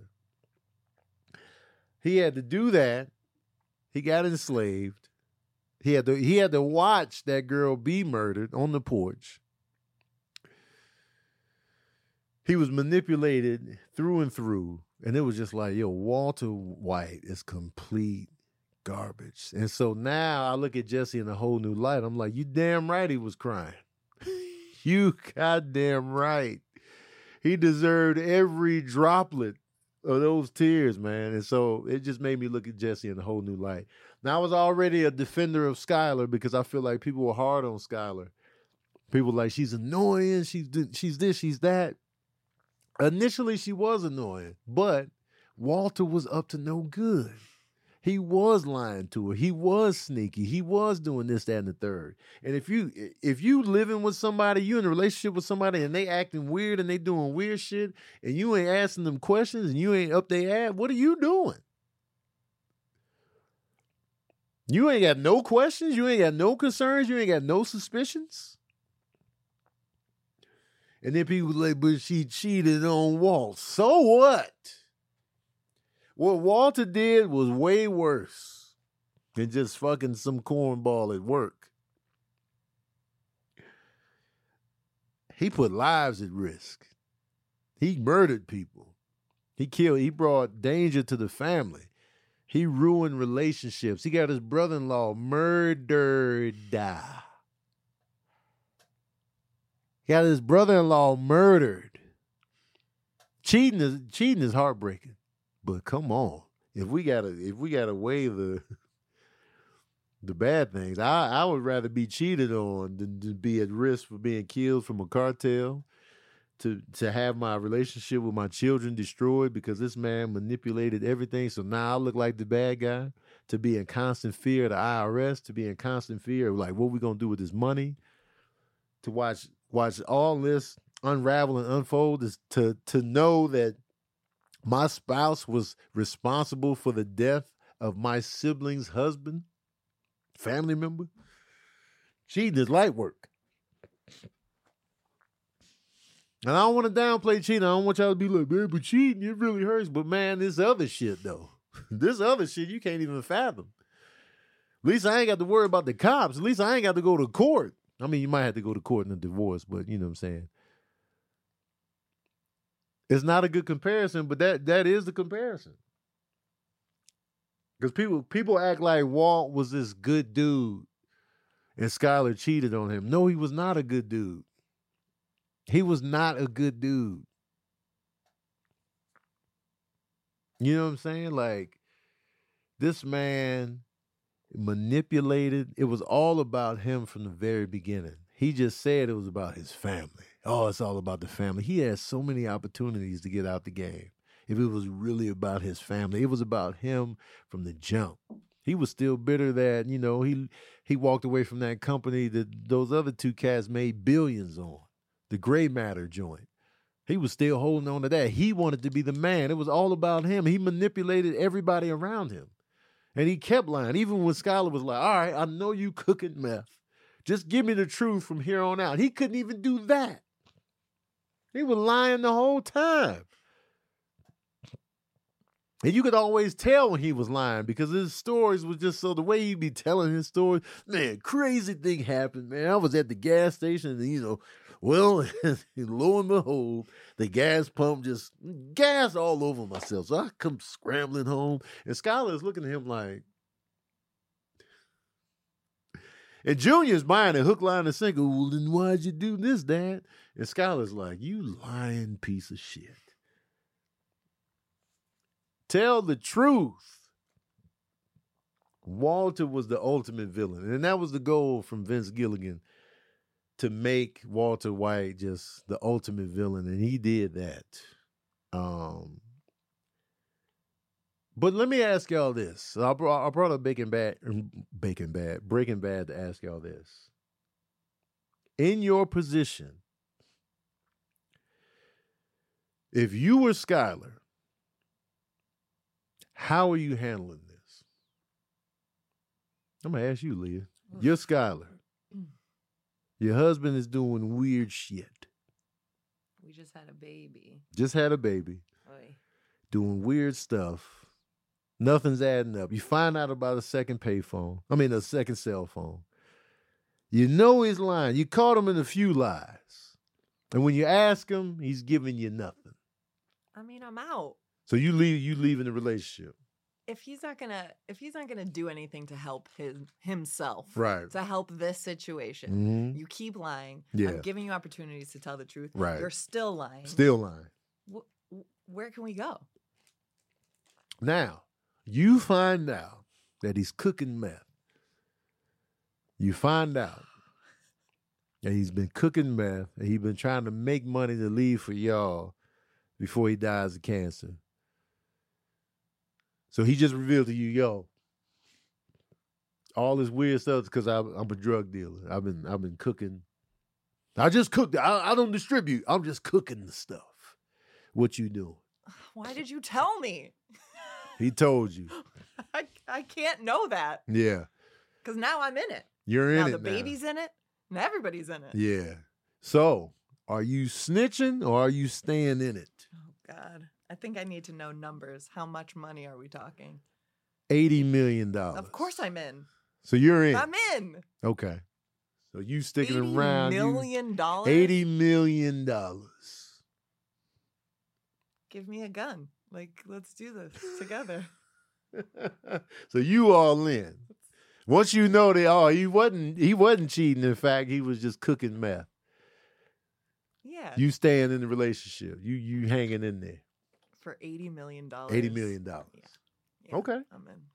He had to do that. He got enslaved. He had to watch that girl be murdered on the porch. He was manipulated through and through. And it was just like, yo, Walter White is complete garbage. And so now I look at Jesse in a whole new light. I'm like, you damn right he was crying. You goddamn right. He deserved every droplet of those tears, man. And so it just made me look at Jesse in a whole new light. Now, I was already a defender of Skyler because I feel like people were hard on Skyler. People were like, she's annoying, she's this, she's that. Initially, she was annoying, but Walter was up to no good. He was lying to her. He was sneaky. He was doing this, that, and the third. And if you living with somebody, you in a relationship with somebody, and they acting weird and they doing weird shit, and you ain't asking them questions and you ain't up their ass, what are you doing? You ain't got no questions. You ain't got no concerns. You ain't got no suspicions. And then people like, but she cheated on Walt. So what? What Walter did was way worse than just fucking some cornball at work. He put lives at risk. He murdered people. He brought danger to the family. He ruined relationships. He got his brother-in-law murdered. He got his brother-in-law murdered. Cheating is heartbreaking. But come on, if we gotta weigh the bad things, I would rather be cheated on than to be at risk for being killed from a cartel, to have my relationship with my children destroyed because this man manipulated everything. So now I look like the bad guy. To be in constant fear of the IRS, to be in constant fear of like what we gonna do with this money, to watch all this unravel and unfold, is to know that my spouse was responsible for the death of my sibling's husband, family member. Cheating is light work. And I don't want to downplay cheating. I don't want y'all to be like, man, but cheating, it really hurts. But man, this other shit, though. This other shit you can't even fathom. At least I ain't got to worry about the cops. At least I ain't got to go to court. I mean, you might have to go to court in a divorce, but you know what I'm saying. It's not a good comparison, but that is the comparison. Because people act like Walt was this good dude and Skyler cheated on him. No, he was not a good dude. He was not a good dude. You know what I'm saying? Like, this man manipulated. It was all about him from the very beginning. He just said it was about his family. Oh, it's all about the family. He had so many opportunities to get out the game. If it was really about his family, it was about him from the jump. He was still bitter that, he walked away from that company that those other two cats made billions on, the gray matter joint. He was still holding on to that. He wanted to be the man. It was all about him. He manipulated everybody around him. And he kept lying. Even when Skylar was like, all right, I know you cooking meth. Just give me the truth from here on out. He couldn't even do that. He was lying the whole time. And you could always tell when he was lying because his stories was just so, the way he'd be telling his stories, man, crazy thing happened, man. I was at the gas station and, well, lo and behold, the gas pump just gas all over myself. So I come scrambling home and Skylar's looking at him like, and Junior's buying a hook, line, and sinker. Well, then why'd you do this, Dad? And Skylar's like, you lying piece of shit. Tell the truth. Walter was the ultimate villain. And that was the goal from Vince Gilligan, to make Walter White just the ultimate villain. And he did that. But let me ask y'all this. I brought up Breaking Bad to ask y'all this. In your position, if you were Skylar, how are you handling this? I'm going to ask you, Leah. You're Skylar. Your husband is doing weird shit. We just had a baby. Oy. Doing weird stuff. Nothing's adding up. You find out about a second cell phone. You know he's lying. You caught him in a few lies. And when you ask him, he's giving you nothing. I'm out. So you leave in the relationship. If he's not gonna do anything to help himself, right, to help this situation, you keep lying. Yeah. I'm giving you opportunities to tell the truth. Right. You're still lying. Where can we go? Now, you find out that he's cooking meth. You find out that he's been cooking meth and he's been trying to make money to leave for y'all before he dies of cancer. So he just revealed to you, yo, all this weird stuff is because I'm a drug dealer. I've been cooking. I just cooked. I don't distribute. I'm just cooking the stuff. What you doing? Why did you tell me? He told you. I can't know that. Yeah. Because now I'm in it. You're in now it the baby's in it, and everybody's in it. Yeah. So, are you snitching or are you staying in it? Oh, God. I think I need to know numbers. How much money are we talking? $80 million. Of course I'm in. So you're in. I'm in. Okay. So you sticking $80 around. million? $80 million. Give me a gun. Let's do this together. So you all in. Once you know that, he wasn't cheating. In fact, he was just cooking meth. Yeah. You staying in the relationship. You hanging in there. For $80 million. $80 million. Yeah. Okay. I'm in.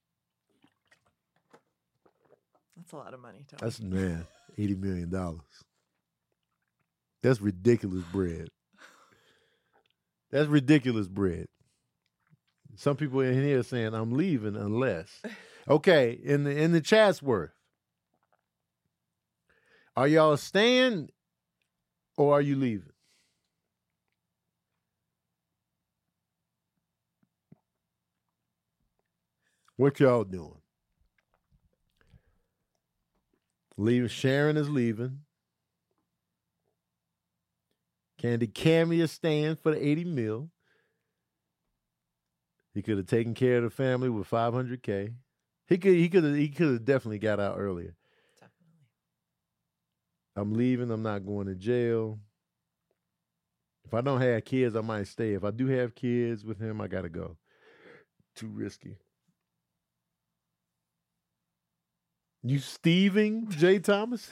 That's a lot of money, Tony. That's, man, $80 million. That's ridiculous bread. That's ridiculous bread. Some people in here saying, I'm leaving unless. Okay, in the Chatsworth, are y'all staying or are you leaving? What y'all doing? Leaving. Sharon is leaving. Candy Cammy is staying for the $80 million. He could have taken care of the family with $500K. He could have definitely got out earlier. Definitely. I'm leaving. I'm not going to jail. If I don't have kids, I might stay. If I do have kids with him, I gotta go. Too risky. You Steving J. Thomas?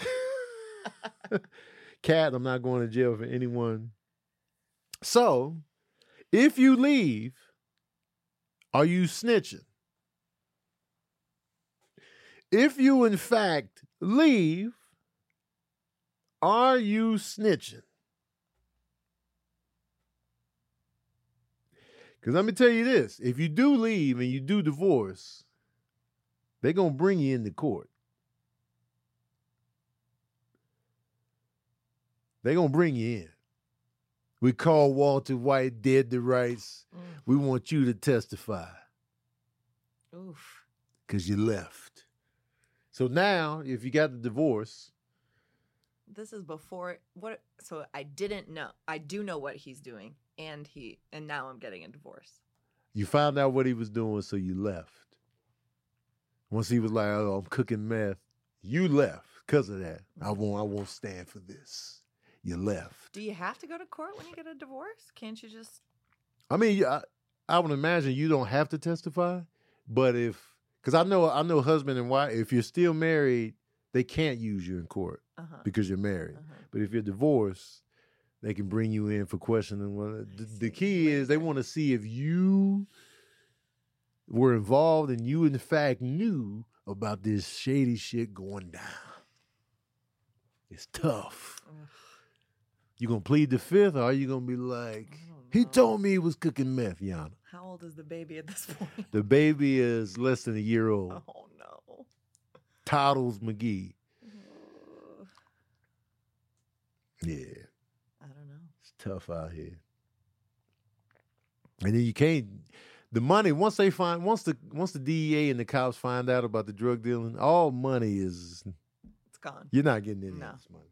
Cat, I'm not going to jail for anyone. So, if you leave, are you snitching? If you, in fact, leave, are you snitching? Because let me tell you this. If you do leave and you do divorce, they're going to bring you into court. They're going to bring you in. We call Walter White dead to rights. We want you to testify. Oof. Because you left. So now, if you got the divorce. This is before what? So I didn't know. I do know what he's doing, and now I'm getting a divorce. You found out what he was doing, so you left. Once he was like, "Oh, I'm cooking meth," you left because of that. I won't stand for this. You left. Do you have to go to court when you get a divorce? Can't you just? I mean, I would imagine you don't have to testify, but because I know husband and wife, if you're still married, they can't use you in court because you're married. But if you're divorced, they can bring you in for questioning. The key is they want to see if you were involved and you, in fact, knew about this shady shit going down. It's tough. You gonna plead the fifth, or are you gonna be like, he told me he was cooking meth, Yana? How old is the baby at this point? The baby is less than a year old. Oh, no. Toddles McGee. Yeah. I don't know. It's tough out here. And then you can't, the money, once the DEA and the cops find out about the drug dealing, all money is, it's gone. You're not getting any of this money.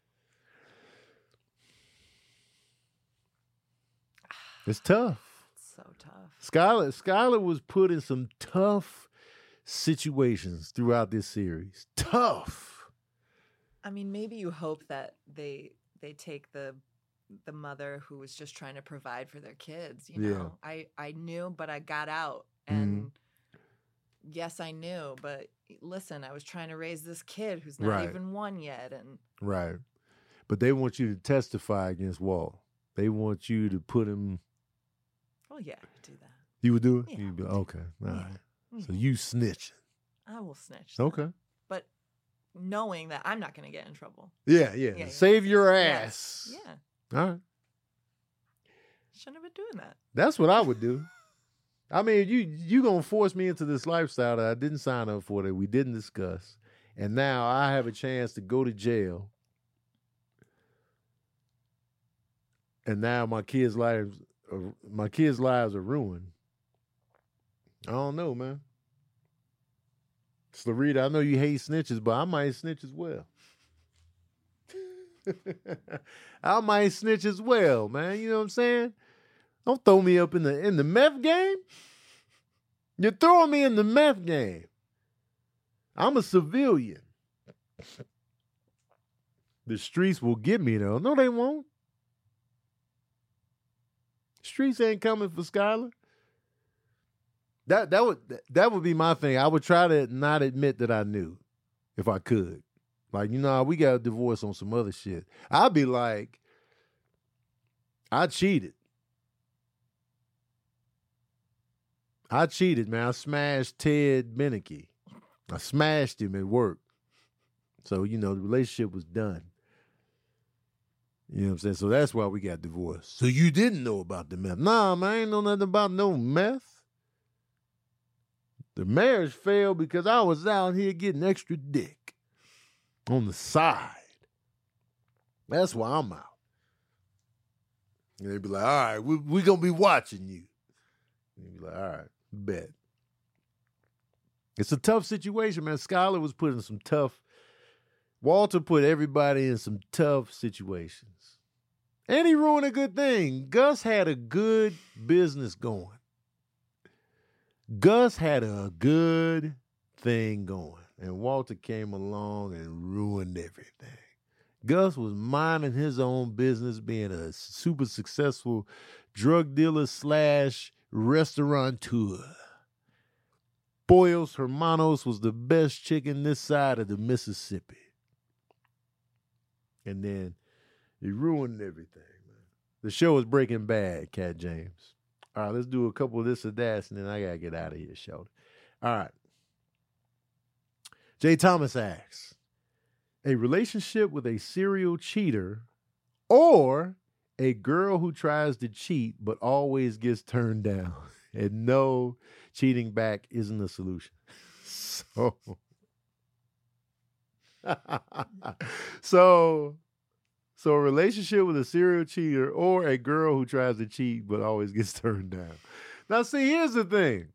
It's tough. It's so tough. Skylar was put in some tough situations throughout this series. Tough. I mean, maybe you hope that they take the mother who was just trying to provide for their kids. You know, I knew, but I got out, and yes, I knew, but listen, I was trying to raise this kid who's not even one yet, and but they want you to testify against Walt. They want you to put him. Oh yeah, I would do that. You would do it? Yeah, You'd be okay. All right. Yeah. So you snitching. I will snitch. Okay. But knowing that I'm not going to get in trouble. Yeah. Save your ass. Yeah. All right. Shouldn't have been doing that. That's what I would do. I mean, you going to force me into this lifestyle that I didn't sign up for, that we didn't discuss. And now I have a chance to go to jail. And now my kids' lives are ruined. I don't know, man. Slarita, I know you hate snitches, but I might snitch as well. I might snitch as well, man. You know what I'm saying? Don't throw me up in the meth game. You're throwing me in the meth game. I'm a civilian. The streets will get me, though. No, they won't. Streets ain't coming for Skylar. That would be my thing. I would try to not admit that I knew, if I could. Like, we got a divorce on some other shit. I'd be like, I cheated. Man. I smashed Ted Beneke. I smashed him at work. So, the relationship was done. You know what I'm saying? So that's why we got divorced. So you didn't know about the meth. Nah, man, I ain't know nothing about no meth. The marriage failed because I was out here getting extra dick on the side. That's why I'm out. And they'd be like, all right, we're going to be watching you. And you'd be like, all right, bet. It's a tough situation, man. Skylar was put in some tough, Walter put everybody in some tough situations. And he ruined a good thing. Gus had a good business going. Gus had a good thing going. And Walter came along and ruined everything. Gus was minding his own business, being a super successful drug dealer / restaurateur. Pollos Hermanos was the best chicken this side of the Mississippi. And then he ruined everything, man. The show is Breaking Bad, Cat James. All right, let's do a couple of this or that, and then I got to get out of here, Sheldon. All right. Jay Thomas asks, a relationship with a serial cheater or a girl who tries to cheat but always gets turned down. And no, cheating back isn't a solution. So a relationship with a serial cheater or a girl who tries to cheat but always gets turned down. Now, see, here's the thing.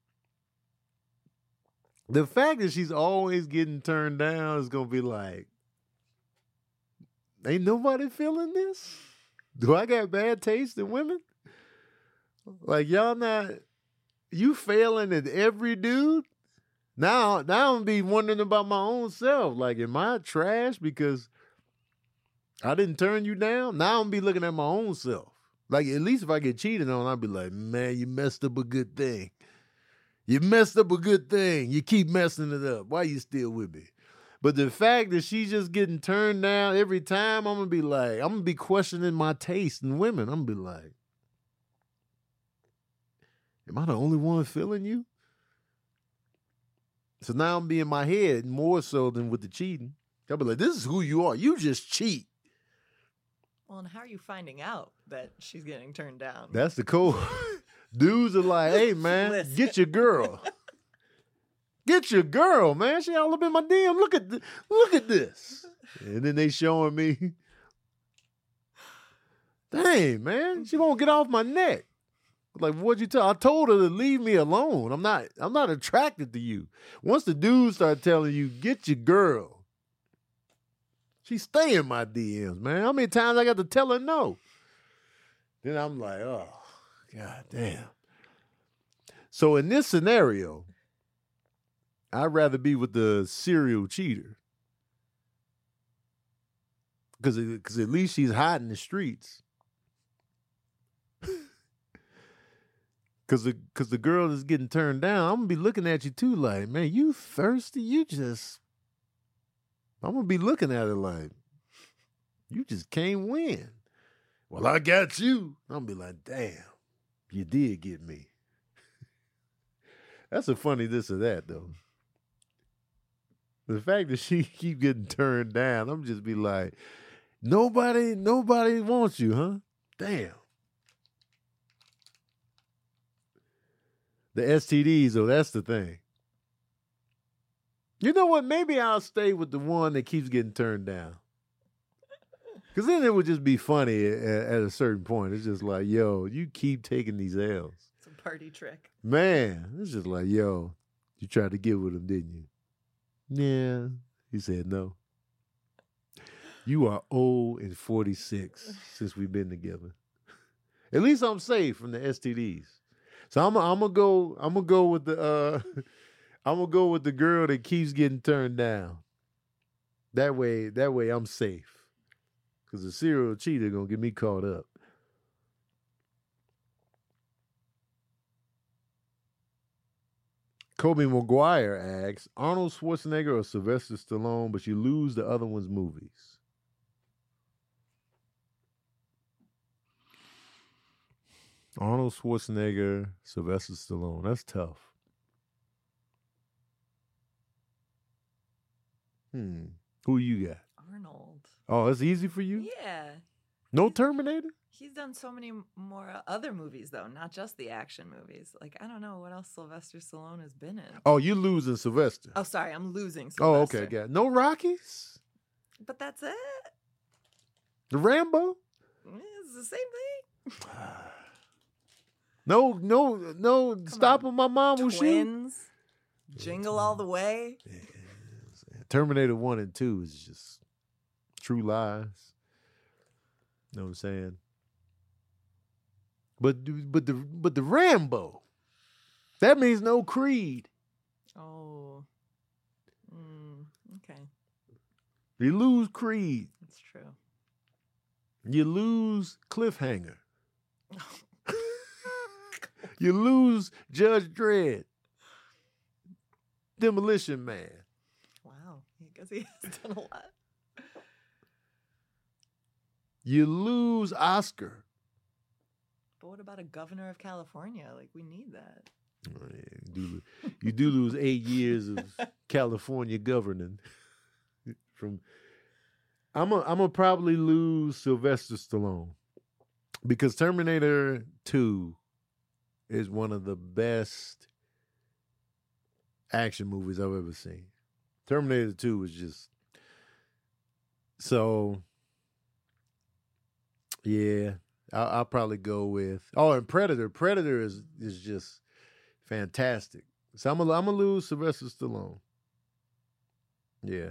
The fact that she's always getting turned down is going to be like, ain't nobody feeling this? Do I got bad taste in women? Like, y'all not, you failing at every dude? Now I'm going to be wondering about my own self. Like, am I trash because I didn't turn you down? Now I'm going to be looking at my own self. Like, at least if I get cheated on, I'll be like, man, you messed up a good thing. You messed up a good thing. You keep messing it up. Why you still with me? But the fact that she's just getting turned down every time, I'm going to be questioning my taste in women. I'm going to be like, am I the only one feeling you? So now I'm be in my head more so than with the cheating. I'll be like, this is who you are. You just cheat. Well, and how are you finding out that she's getting turned down? That's the code. Dudes are like, hey, man, get your girl. Get your girl, man. She all up in my DM. Look at this. And then they showing me, dang, man, she won't get off my neck. Like, what'd you tell? I told her to leave me alone. I'm not attracted to you. Once the dudes start telling you, get your girl, she stay in my DMs, man. How many times I got to tell her no? Then I'm like, oh, God damn. So in this scenario, I'd rather be with the serial cheater. Because at least she's hot in the streets. Because the girl that's getting turned down, I'm going to be looking at you too like, man, you thirsty? I'm going to be looking at her like, you just can't win. Well, I got you. I'm going to be like, damn, you did get me. That's a funny this or that, though. The fact that she keep getting turned down, I'm just be like, nobody wants you, huh? Damn. The STDs, though, that's the thing. You know what? Maybe I'll stay with the one that keeps getting turned down. Because then it would just be funny at a certain point. It's just like, yo, you keep taking these L's. It's a party trick. Man, it's just like, yo, you tried to get with him, didn't you? Yeah. He said no. You are old and 46 since we've been together. At least I'm safe from the STDs. So I'm gonna go with the I'm gonna go with the girl that keeps getting turned down. That way I'm safe. Because the serial cheater gonna get me caught up. Kobe McGuire asks, Arnold Schwarzenegger or Sylvester Stallone, but you lose the other one's movies. Arnold Schwarzenegger, Sylvester Stallone. That's tough. Who you got? Arnold. Oh, it's easy for you? Yeah. No Terminator? He's done so many more other movies, though, not just the action movies. Like, I don't know what else Sylvester Stallone has been in. Oh, you losing Sylvester. Oh, sorry, I'm losing Sylvester. Oh, okay, got it. No Rockies? But that's it. The Rambo? It's the same thing. No, stopping my mom will shoot. Twins. Jingle All the Way. Yeah. Terminator 1 and 2 is just True Lies. You know what I'm saying? But the Rambo, that means no Creed. Oh. Okay. You lose Creed. That's true. You lose Cliffhanger. You lose Judge Dredd. Demolition Man. Wow. Because he has done a lot. You lose Oscar. But what about a governor of California? Like, we need that. You do lose 8 years of California governing. I'm gonna probably lose Sylvester Stallone because Terminator 2 is one of the best action movies I've ever seen. Terminator 2 was just so. Yeah, I'll probably go with. Oh, and Predator. Predator is just fantastic. So I'm gonna lose Sylvester Stallone. Yeah,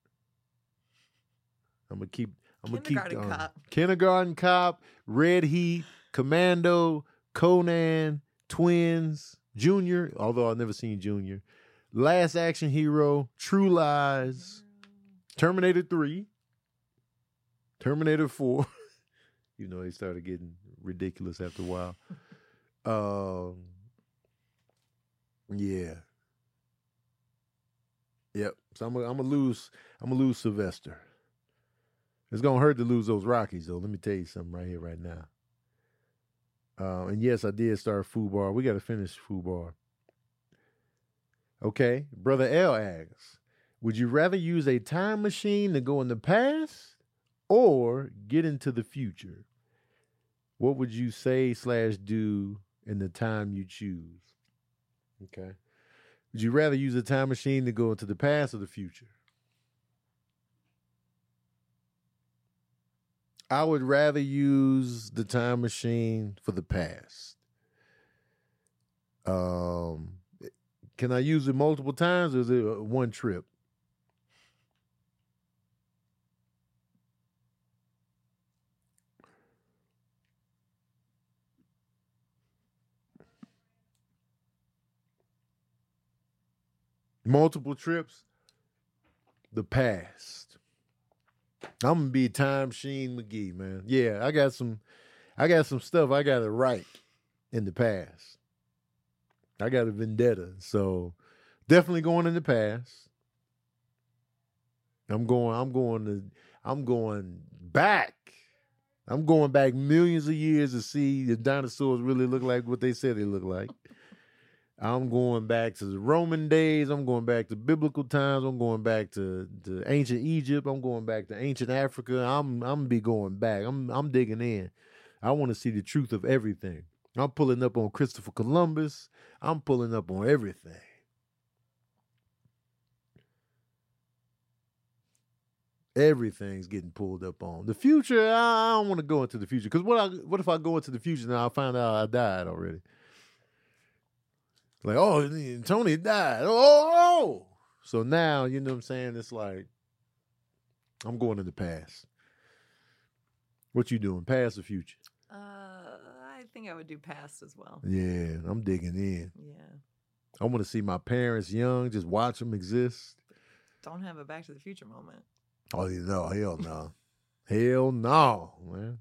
I'm gonna keep. Kindergarten Cop. Kindergarten Cop, Red Heat, Commando, Conan, Twins, Junior. Although I've never seen Junior. Last Action Hero, True Lies, Terminator 3, Terminator 4. You know, they started getting ridiculous after a while. Yeah. Yep. So I'm gonna lose Sylvester. It's gonna hurt to lose those Rockies though. Let me tell you something right here, right now. And yes, I did start FUBAR. We gotta finish FUBAR. Okay. Brother L asks, would you rather use a time machine to go in the past or get into the future? What would you say / do in the time you choose? Okay. Would you rather use a time machine to go into the past or the future? I would rather use the time machine for the past. Can I use it multiple times or is it one trip? Multiple trips, the past. I'm gonna be Time Machine McGee, man. Yeah, I got some stuff I gotta write in the past. I got a vendetta, so definitely going in the past. I'm going back. I'm going back millions of years to see if dinosaurs really look like what they said they look like. I'm going back to the Roman days. I'm going back to biblical times. I'm going back to ancient Egypt. I'm going back to ancient Africa. I'm be going back. I'm digging in. I want to see the truth of everything. I'm pulling up on Christopher Columbus. I'm pulling up on everything. Everything's getting pulled up on. The future, I don't want to go into the future. Because what if I go into the future and I find out I died already? Like, oh, Tony died. Oh! So now, you know what I'm saying? It's like, I'm going in the past. What you doing, past or future? I think I would do past as well. Yeah, I'm digging in. Yeah. I want to see my parents young, just watch them exist. Don't have a Back to the Future moment. Oh, no, hell no. Hell no, man.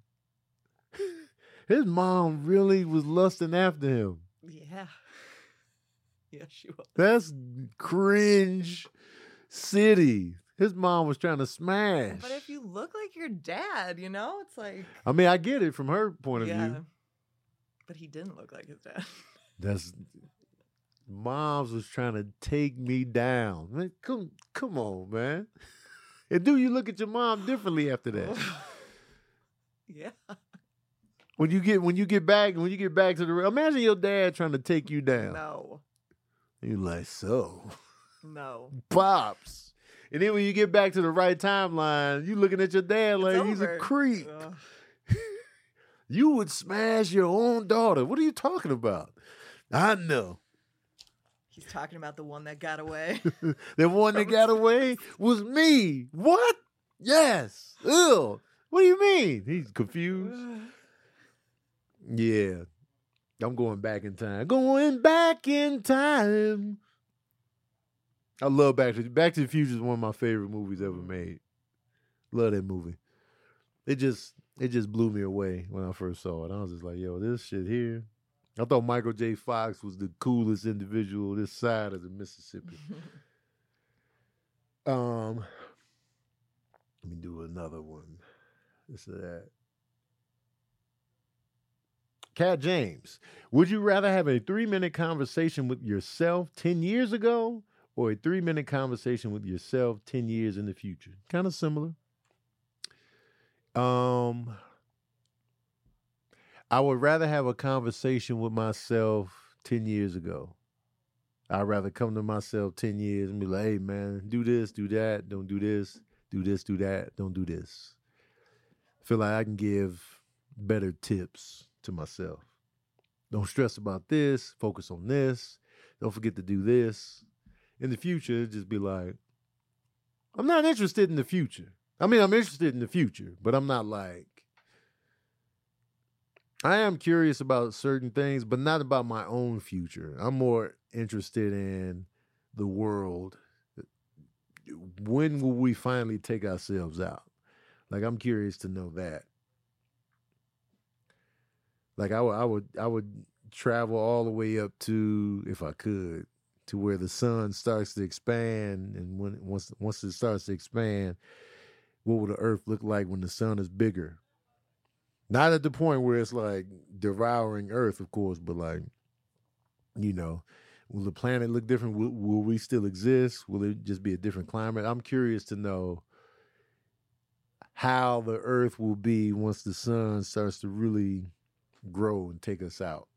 His mom really was lusting after him. Yeah. Yeah, she was. That's cringe city. His mom was trying to smash. But if you look like your dad, you know, it's like. I mean, I get it from her point of view. But he didn't look like his dad. That's moms was trying to take me down. Man, come on, man. And do you look at your mom differently after that? Yeah. When you get back to the imagine your dad trying to take you down. No. You like so. No. Pops. And then when you get back to the right timeline, you looking at your dad like he's a creep. You would smash your own daughter. What are you talking about? I know. He's talking about the one that got away. The one that got away was me. What? Yes. Ew. What do you mean? He's confused. Yeah. I'm going back in time. Going back in time. I love Back to the Future is one of my favorite movies ever made. Love that movie. It just blew me away when I first saw it. I was just like, yo, this shit here. I thought Michael J. Fox was the coolest individual this side of the Mississippi. Let me do another one. This or that. Cat James, would you rather have a 3-minute conversation with yourself 10 years ago or a 3-minute conversation with yourself 10 years in the future? Kind of similar. I would rather have a conversation with myself 10 years ago. I'd rather come to myself 10 years and be like, hey, man, do this, do that, don't do this, do this, do that, don't do this. I feel like I can give better tips to myself. Don't stress about this, focus on this, don't forget to do this. In the future, just be like, I'm not interested in the future. I mean, I'm interested in the future, but I'm not like, I am curious about certain things, but not about my own future. I'm more interested in the world. When will we finally take ourselves out? Like, I'm curious to know that. Like, I would travel all the way up to, if I could, to where the sun starts to expand, and once it starts to expand, what will the earth look like when the sun is bigger? Not at the point where it's like devouring Earth, of course, but like, you know, will the planet look different? Will we still exist? Will it just be a different climate? I'm curious to know how the Earth will be once the sun starts to really grow and take us out.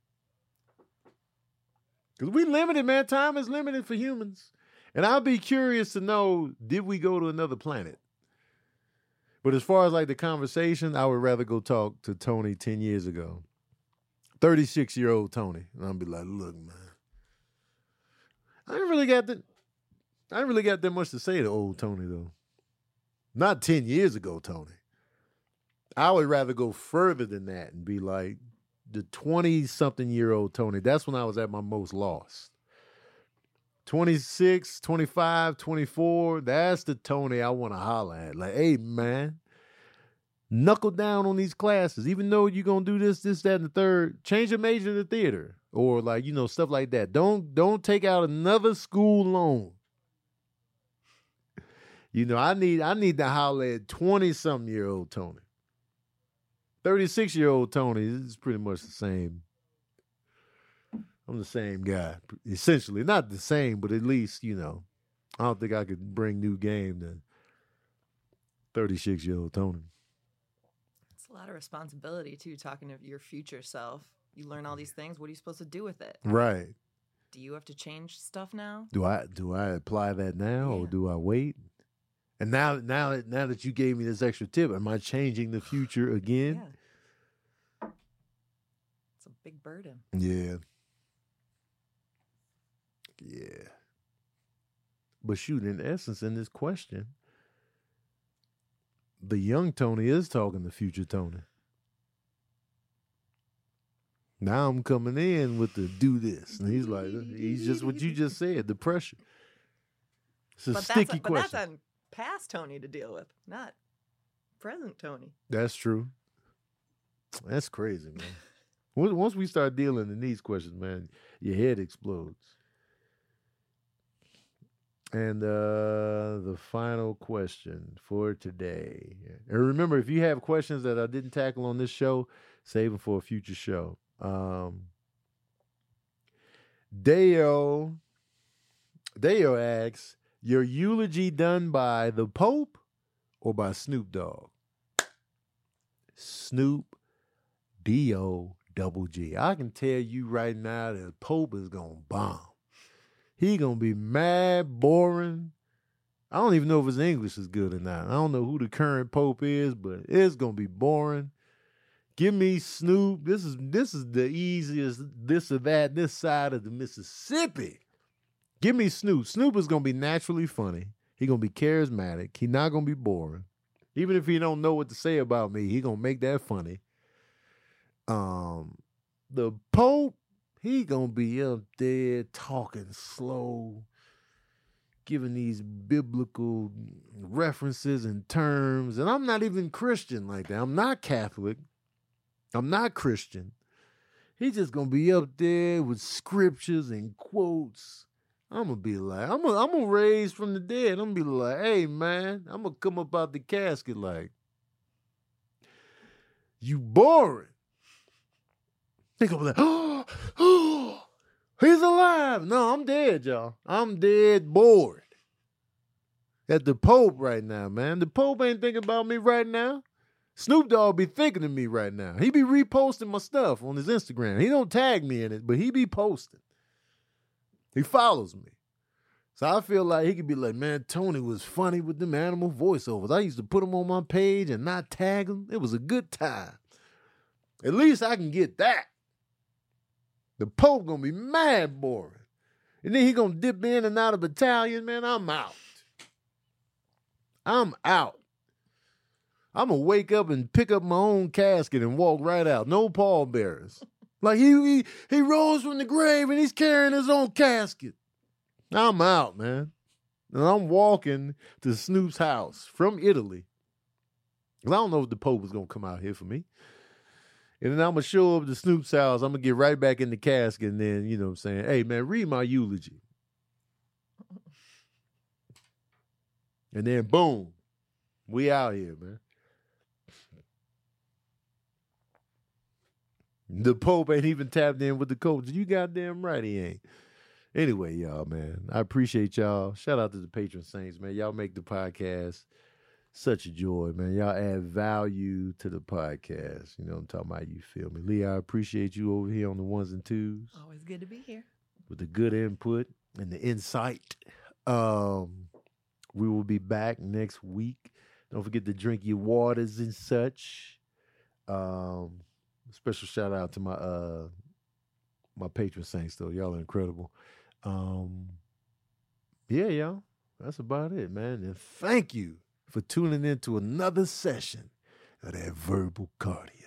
Because we limited, man. Time is limited for humans. And I'll be curious to know, did we go to another planet? But as far as like the conversation, I would rather go talk to Tony 10 years ago. 36-year-old Tony. And I'll be like, look, man, I ain't really got that much to say to old Tony, though. Not 10 years ago, Tony. I would rather go further than that and be like the 20-something-year-old Tony. That's when I was at my most lost. 26, 25, 24, that's the Tony I want to holler at. Like, hey, man, knuckle down on these classes. Even though you're going to do this, that, and the third, change your major to theater. Or like, you know, stuff like that. Don't take out another school loan. You know, I need to holler at 20-something-year-old Tony. 36-year-old Tony is pretty much the same. I'm the same guy, essentially. Not the same, but at least, you know, I don't think I could bring new game to 36-year-old Tony. It's a lot of responsibility, too, talking to your future self. You learn all these things. What are you supposed to do with it? Right. Do you have to change stuff now? Do I apply that now, or do I wait? And now that you gave me this extra tip, am I changing the future again? Yeah. It's a big burden. Yeah. Yeah. But shoot, in essence, in this question, the young Tony is talking to future Tony. Now I'm coming in with the do this. And he's just what you just said, the pressure. It's a sticky question. But that's on past Tony to deal with, not present Tony. That's true. That's crazy, man. Once we start dealing in these questions, man, your head explodes. And the final question for today. And remember, if you have questions that I didn't tackle on this show, save them for a future show. Deo asks, your eulogy done by the Pope or by Snoop Dogg? Snoop D-O-double-G. I can tell you right now that the Pope is going to bomb. He going to be mad, boring. I don't even know if his English is good or not. I don't know who the current Pope is, but it's going to be boring. Give me Snoop. This is the easiest this or that, this side of the Mississippi. Give me Snoop. Snoop is going to be naturally funny. He's going to be charismatic. He's not going to be boring. Even if he don't know what to say about me, he's going to make that funny. The Pope, he going to be up there talking slow, giving these biblical references and terms. And I'm not even Christian like that. I'm not Catholic. I'm not Christian. He's just going to be up there with scriptures and quotes. I'm going to be like, I'm going to raise from the dead. I'm going to be like, hey, man, I'm going to come up out the casket like, you boring. They're going to be like, He's alive. No, I'm dead, y'all. I'm dead bored. At the Pope right now, man. The Pope ain't thinking about me right now. Snoop Dogg be thinking of me right now. He be reposting my stuff on his Instagram. He don't tag me in it, but he be posting. He follows me. So I feel like he could be like, man, Tony was funny with them animal voiceovers. I used to put them on my page and not tag them. It was a good time. At least I can get that. The Pope gonna be mad boring. And then he gonna dip in and out of battalion, man. I'm out. I'm out. I'm gonna wake up and pick up my own casket and walk right out. No pallbearers. Like he rose from the grave and he's carrying his own casket. I'm out, man. And I'm walking to Snoop's house from Italy. I don't know if the Pope was gonna come out here for me. And then I'm gonna show up to Snoop's house. I'm gonna get right back in the casket and then, you know what I'm saying, hey man, read my eulogy. And then boom, we out here, man. The Pope ain't even tapped in with the coach. You goddamn right he ain't. Anyway, y'all, man, I appreciate y'all. Shout out to the patron saints, man. Y'all make the podcast such a joy, man. Y'all add value to the podcast. You know what I'm talking about. You feel me? Lee, I appreciate you over here on the ones and twos. Always good to be here. With the good input and the insight. We will be back next week. Don't forget to drink your waters and such. Special shout out to my patron saints, though. Y'all are incredible. Yeah, y'all. That's about it, man. And thank you for tuning in to another session of that verbal cardio.